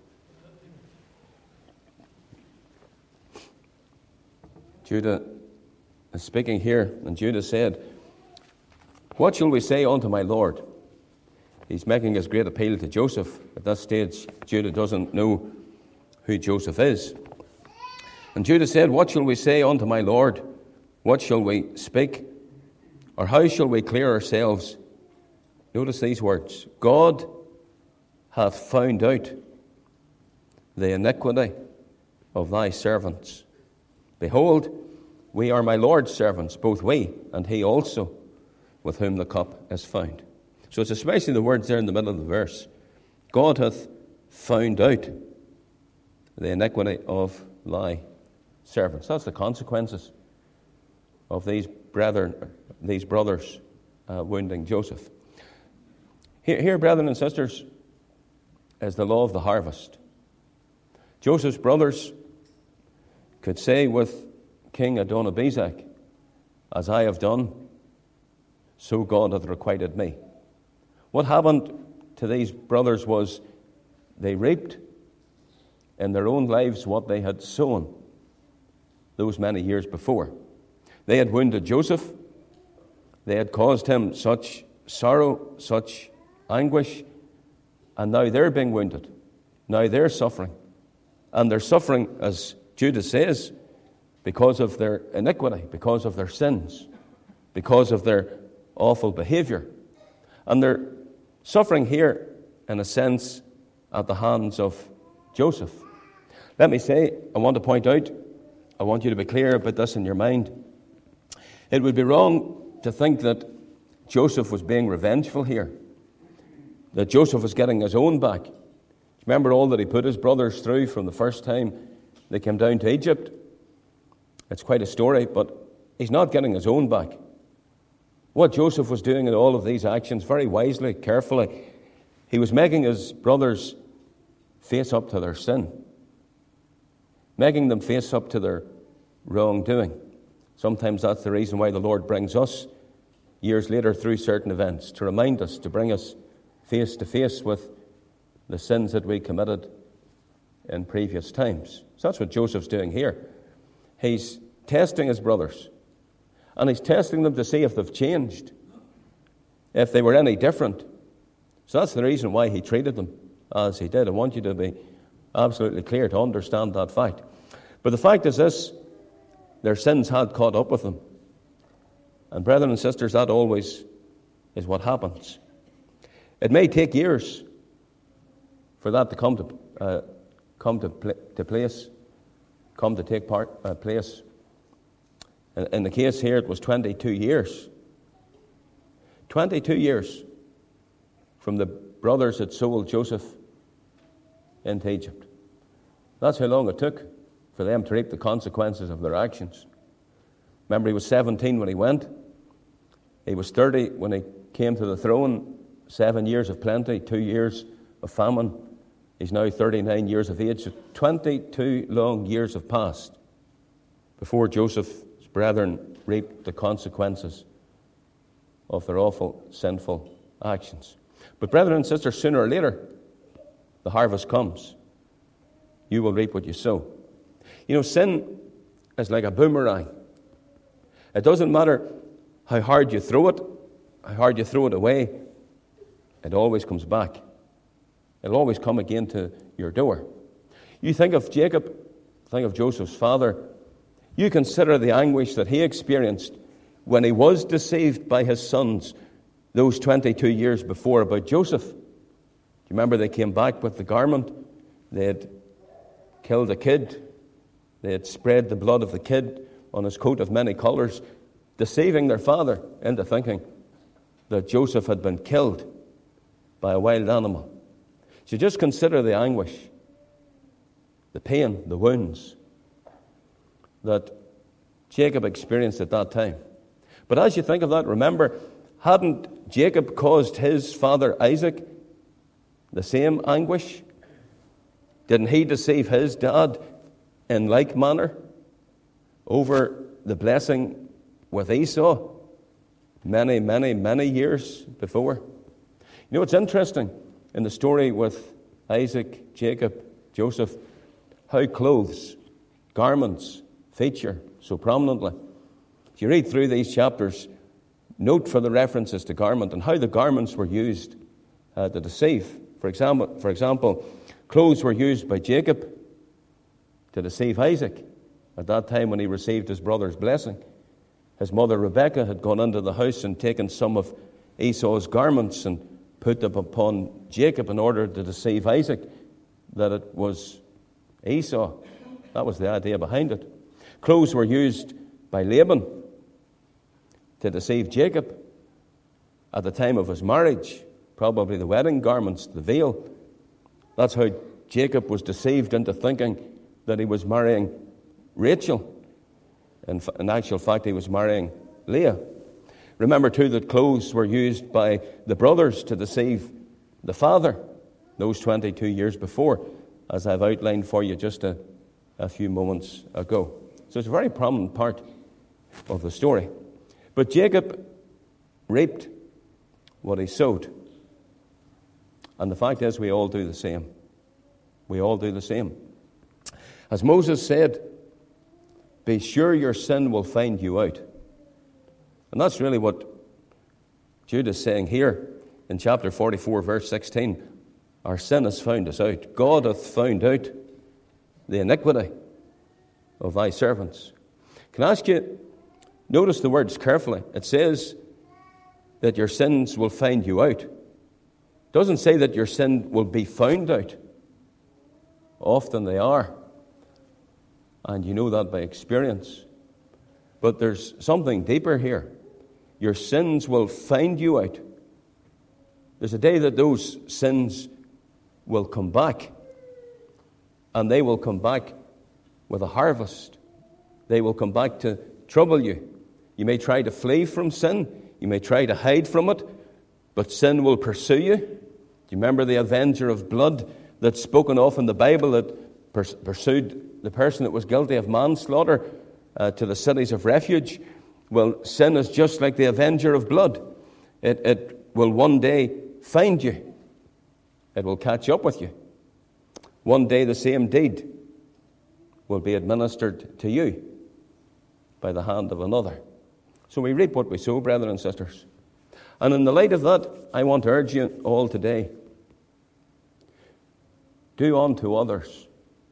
Judah is speaking here, and Judah said, "What shall we say unto my Lord?" He's making his great appeal to Joseph. At that stage, Judah doesn't know who Joseph is. And Judah said, "What shall we say unto my Lord? What shall we speak? Or how shall we clear ourselves?" Notice these words. "God hath found out the iniquity of thy servants. Behold, we are my Lord's servants, both we and he also, with whom the cup is found." So it's especially the words there in the middle of the verse. God hath found out the iniquity of thy servants. That's the consequences of these brethren, these brothers uh, wounding Joseph. Here, here, brethren and sisters, is the law of the harvest. Joseph's brothers could say with King Adonibezek, "As I have done, so God hath requited me." What happened to these brothers was they reaped in their own lives what they had sown those many years before. They had wounded Joseph. They had caused him such sorrow, such anguish, and now they're being wounded. Now they're suffering. And they're suffering, as Judah says, because of their iniquity, because of their sins, because of their awful behavior. And they're suffering here, in a sense, at the hands of Joseph. Let me say, I want to point out, I want you to be clear about this in your mind. It would be wrong to think that Joseph was being revengeful here, that Joseph was getting his own back. Remember all that he put his brothers through from the first time they came down to Egypt? It's quite a story, but he's not getting his own back. What Joseph was doing in all of these actions, very wisely, carefully, he was making his brothers face up to their sin, making them face up to their wrongdoing. Sometimes that's the reason why the Lord brings us years later through certain events, to remind us, to bring us face to face with the sins that we committed in previous times. So that's what Joseph's doing here. He's testing his brothers, and he's testing them to see if they've changed, if they were any different. So that's the reason why he treated them as he did. I want you to be absolutely clear to understand that fact. But the fact is this, their sins had caught up with them. And brethren and sisters, that always is what happens. It may take years for that to come to uh, come to, pl- to place, come to take part uh, place. In, in the case here, it was twenty-two years. twenty-two years from the brothers that sold Joseph into Egypt. That's how long it took for them to reap the consequences of their actions. Remember, he was seventeen when he went. He was thirty when he came to the throne. Seven years of plenty, two years of famine. He's now thirty-nine years of age. So twenty-two long years have passed before Joseph's brethren reaped the consequences of their awful, sinful actions. But brethren and sisters, sooner or later, the harvest comes. You will reap what you sow. You know, sin is like a boomerang. It doesn't matter how hard you throw it, how hard you throw it away, it always comes back. It'll always come again to your door. You think of Jacob, think of Joseph's father. You consider the anguish that he experienced when he was deceived by his sons those twenty-two years before about Joseph. Do you remember they came back with the garment? They had killed a kid. They had spread the blood of the kid on his coat of many colors, deceiving their father into thinking that Joseph had been killed by a wild animal. So just consider the anguish, the pain, the wounds that Jacob experienced at that time. But as you think of that, remember, hadn't Jacob caused his father Isaac the same anguish? Didn't he deceive his dad in like manner over the blessing with Esau many, many, many years before? You know, it's interesting in the story with Isaac, Jacob, Joseph, how clothes, garments feature so prominently. If you read through these chapters, note for the references to garment and how the garments were used uh, to deceive. For example, for example, clothes were used by Jacob to deceive Isaac at that time when he received his brother's blessing. His mother Rebekah had gone into the house and taken some of Esau's garments and put them upon Jacob in order to deceive Isaac that it was Esau. That was the idea behind it. Clothes were used by Laban to deceive Jacob at the time of his marriage, probably the wedding garments, the veil. That's how Jacob was deceived into thinking that he was marrying Rachel. In, in actual fact, he was marrying Leah. Remember, too, that clothes were used by the brothers to deceive the father those twenty-two years before, as I've outlined for you just a, a few moments ago. So it's a very prominent part of the story. But Jacob reaped what he sowed. And the fact is, we all do the same. We all do the same. As Moses said, be sure your sin will find you out. And that's really what Jude is saying here in chapter forty-four, verse sixteen. Our sin has found us out. God hath found out the iniquity of thy servants. Can I ask you, notice the words carefully. It says that your sins will find you out. doesn't say that your sin will be found out. Often they are. And you know that by experience. But there's something deeper here. Your sins will find you out. There's a day that those sins will come back. And they will come back with a harvest. They will come back to trouble you. You may try to flee from sin. You may try to hide from it. But sin will pursue you. Do you remember the avenger of blood that's spoken of in the Bible that pers- pursued the person that was guilty of manslaughter uh, to the cities of refuge? Well, sin is just like the avenger of blood. It, it will one day find you. It will catch up with you. One day the same deed will be administered to you by the hand of another. So we reap what we sow, brethren and sisters. And in the light of that, I want to urge you all today, do unto others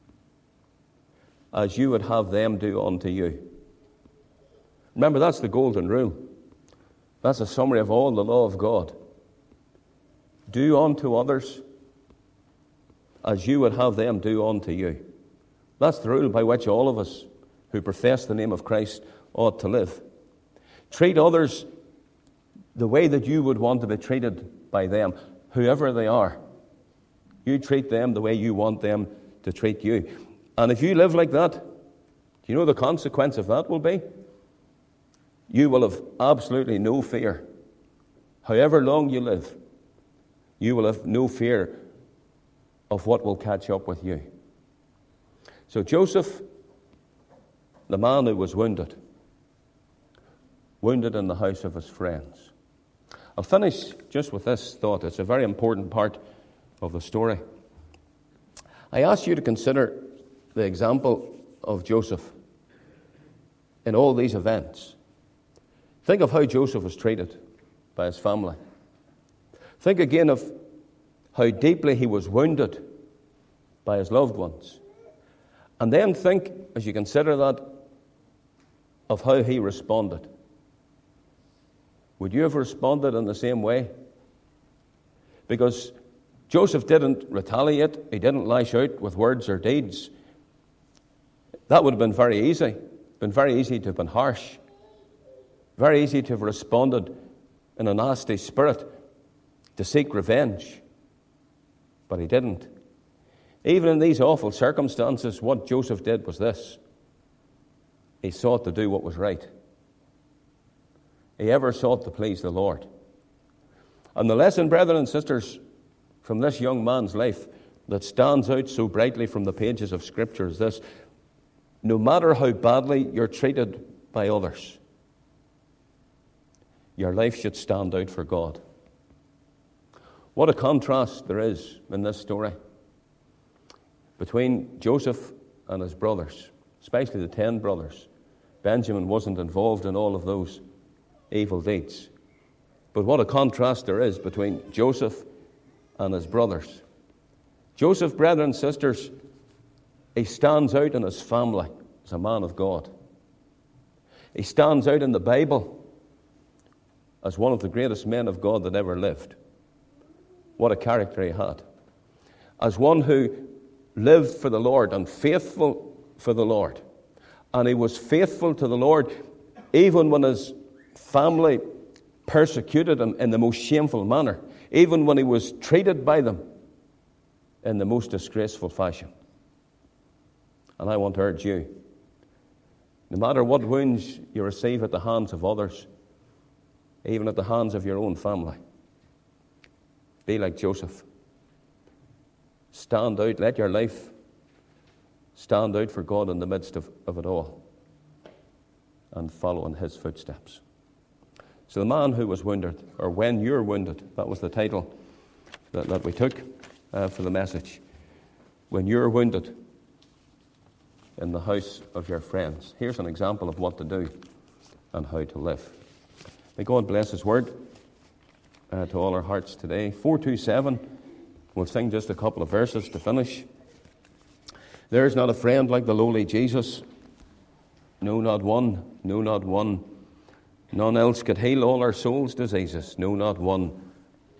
as you would have them do unto you. Remember, that's the golden rule. That's a summary of all the law of God. Do unto others as you would have them do unto you. That's the rule by which all of us who profess the name of Christ ought to live. Treat others the way that you would want to be treated by them, whoever they are. You treat them the way you want them to treat you. And if you live like that, do you know the consequence of that will be? You will have absolutely no fear. However long you live, you will have no fear of what will catch up with you. So Joseph, the man who was wounded, wounded in the house of his friends. I'll finish just with this thought. It's a very important part of the story. I ask you to consider the example of Joseph in all these events. Think of how Joseph was treated by his family. Think again of how deeply he was wounded by his loved ones. And then think, as you consider that, of how he responded. Would you have responded in the same way? Because Joseph didn't retaliate. He didn't lash out with words or deeds. That would have been very easy. Been very easy to have been harsh. Very easy to have responded in a nasty spirit to seek revenge. But he didn't. Even in these awful circumstances, what Joseph did was this. He sought to do what was right. He ever sought to please the Lord. And the lesson, brethren and sisters, from this young man's life that stands out so brightly from the pages of Scripture is this. No matter how badly you're treated by others, your life should stand out for God. What a contrast there is in this story between Joseph and his brothers, especially the ten brothers. Benjamin wasn't involved in all of those evil deeds. But what a contrast there is between Joseph and his brothers. Joseph, brethren and sisters, he stands out in his family as a man of God. He stands out in the Bible as one of the greatest men of God that ever lived. What a character he had. As one who lived for the Lord and faithful for the Lord. And he was faithful to the Lord even when his family persecuted him in the most shameful manner, even when he was treated by them in the most disgraceful fashion. And I want to urge you, no matter what wounds you receive at the hands of others, even at the hands of your own family, be like Joseph. Stand out, let your life stand out for God in the midst of, of it all, and follow in his footsteps. So the man who was wounded, or when you're wounded, that was the title that, that we took uh, for the message. When you're wounded in the house of your friends. Here's an example of what to do and how to live. May God bless his word uh, to all our hearts today. four two seven, we'll sing just a couple of verses to finish. There is not a friend like the lowly Jesus. No, not one. No, not one. None else could heal all our souls' diseases. No, not one.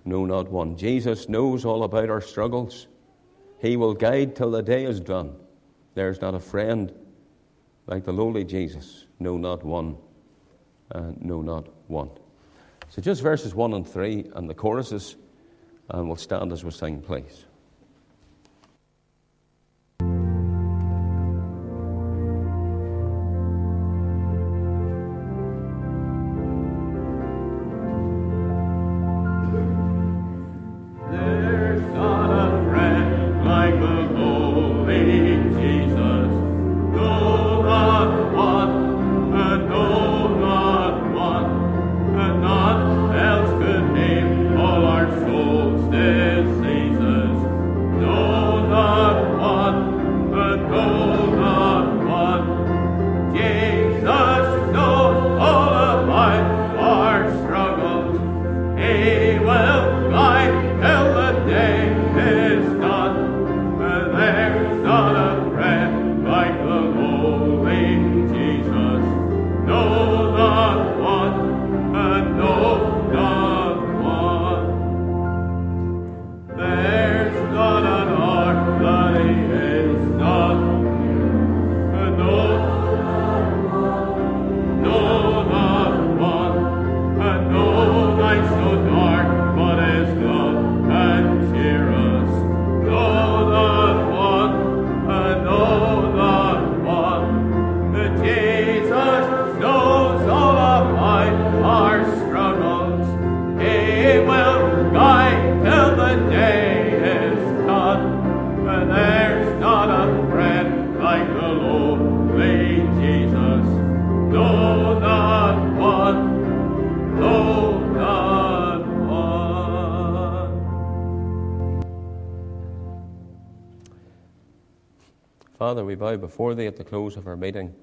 no, not one. Jesus knows all about our struggles. He will guide till the day is done. There's not a friend like the lowly Jesus. No, not one. Uh, no, not one. So just verses one and three and the choruses, and we'll stand as we sing, please. Father, we bow before Thee at the close of our meeting.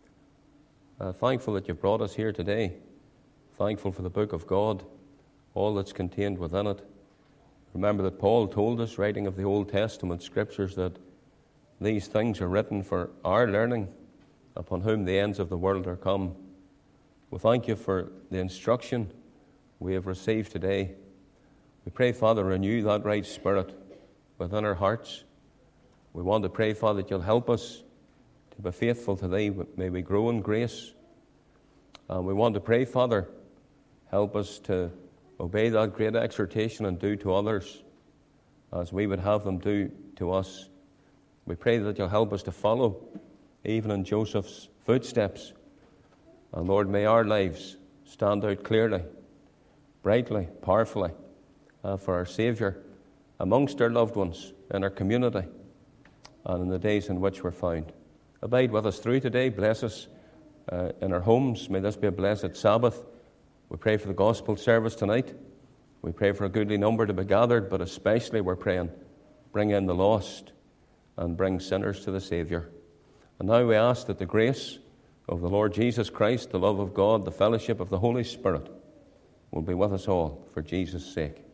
Uh, thankful that You've brought us here today. Thankful for the book of God, all that's contained within it. Remember that Paul told us, writing of the Old Testament scriptures, that these things are written for our learning, upon whom the ends of the world are come. We thank You for the instruction we have received today. We pray, Father, renew that right spirit within our hearts. We want to pray, Father, that You'll help us to be faithful to Thee. May we grow in grace. And we want to pray, Father, help us to obey that great exhortation and do to others as we would have them do to us. We pray that You'll help us to follow even in Joseph's footsteps. And Lord, may our lives stand out clearly, brightly, powerfully uh, for our Saviour amongst our loved ones in our community and in the days in which we're found. Abide with us through today. Bless us uh, in our homes. May this be a blessed Sabbath. We pray for the gospel service tonight. We pray for a goodly number to be gathered, but especially we're praying, bring in the lost and bring sinners to the Saviour. And now we ask that the grace of the Lord Jesus Christ, the love of God, the fellowship of the Holy Spirit will be with us all for Jesus' sake.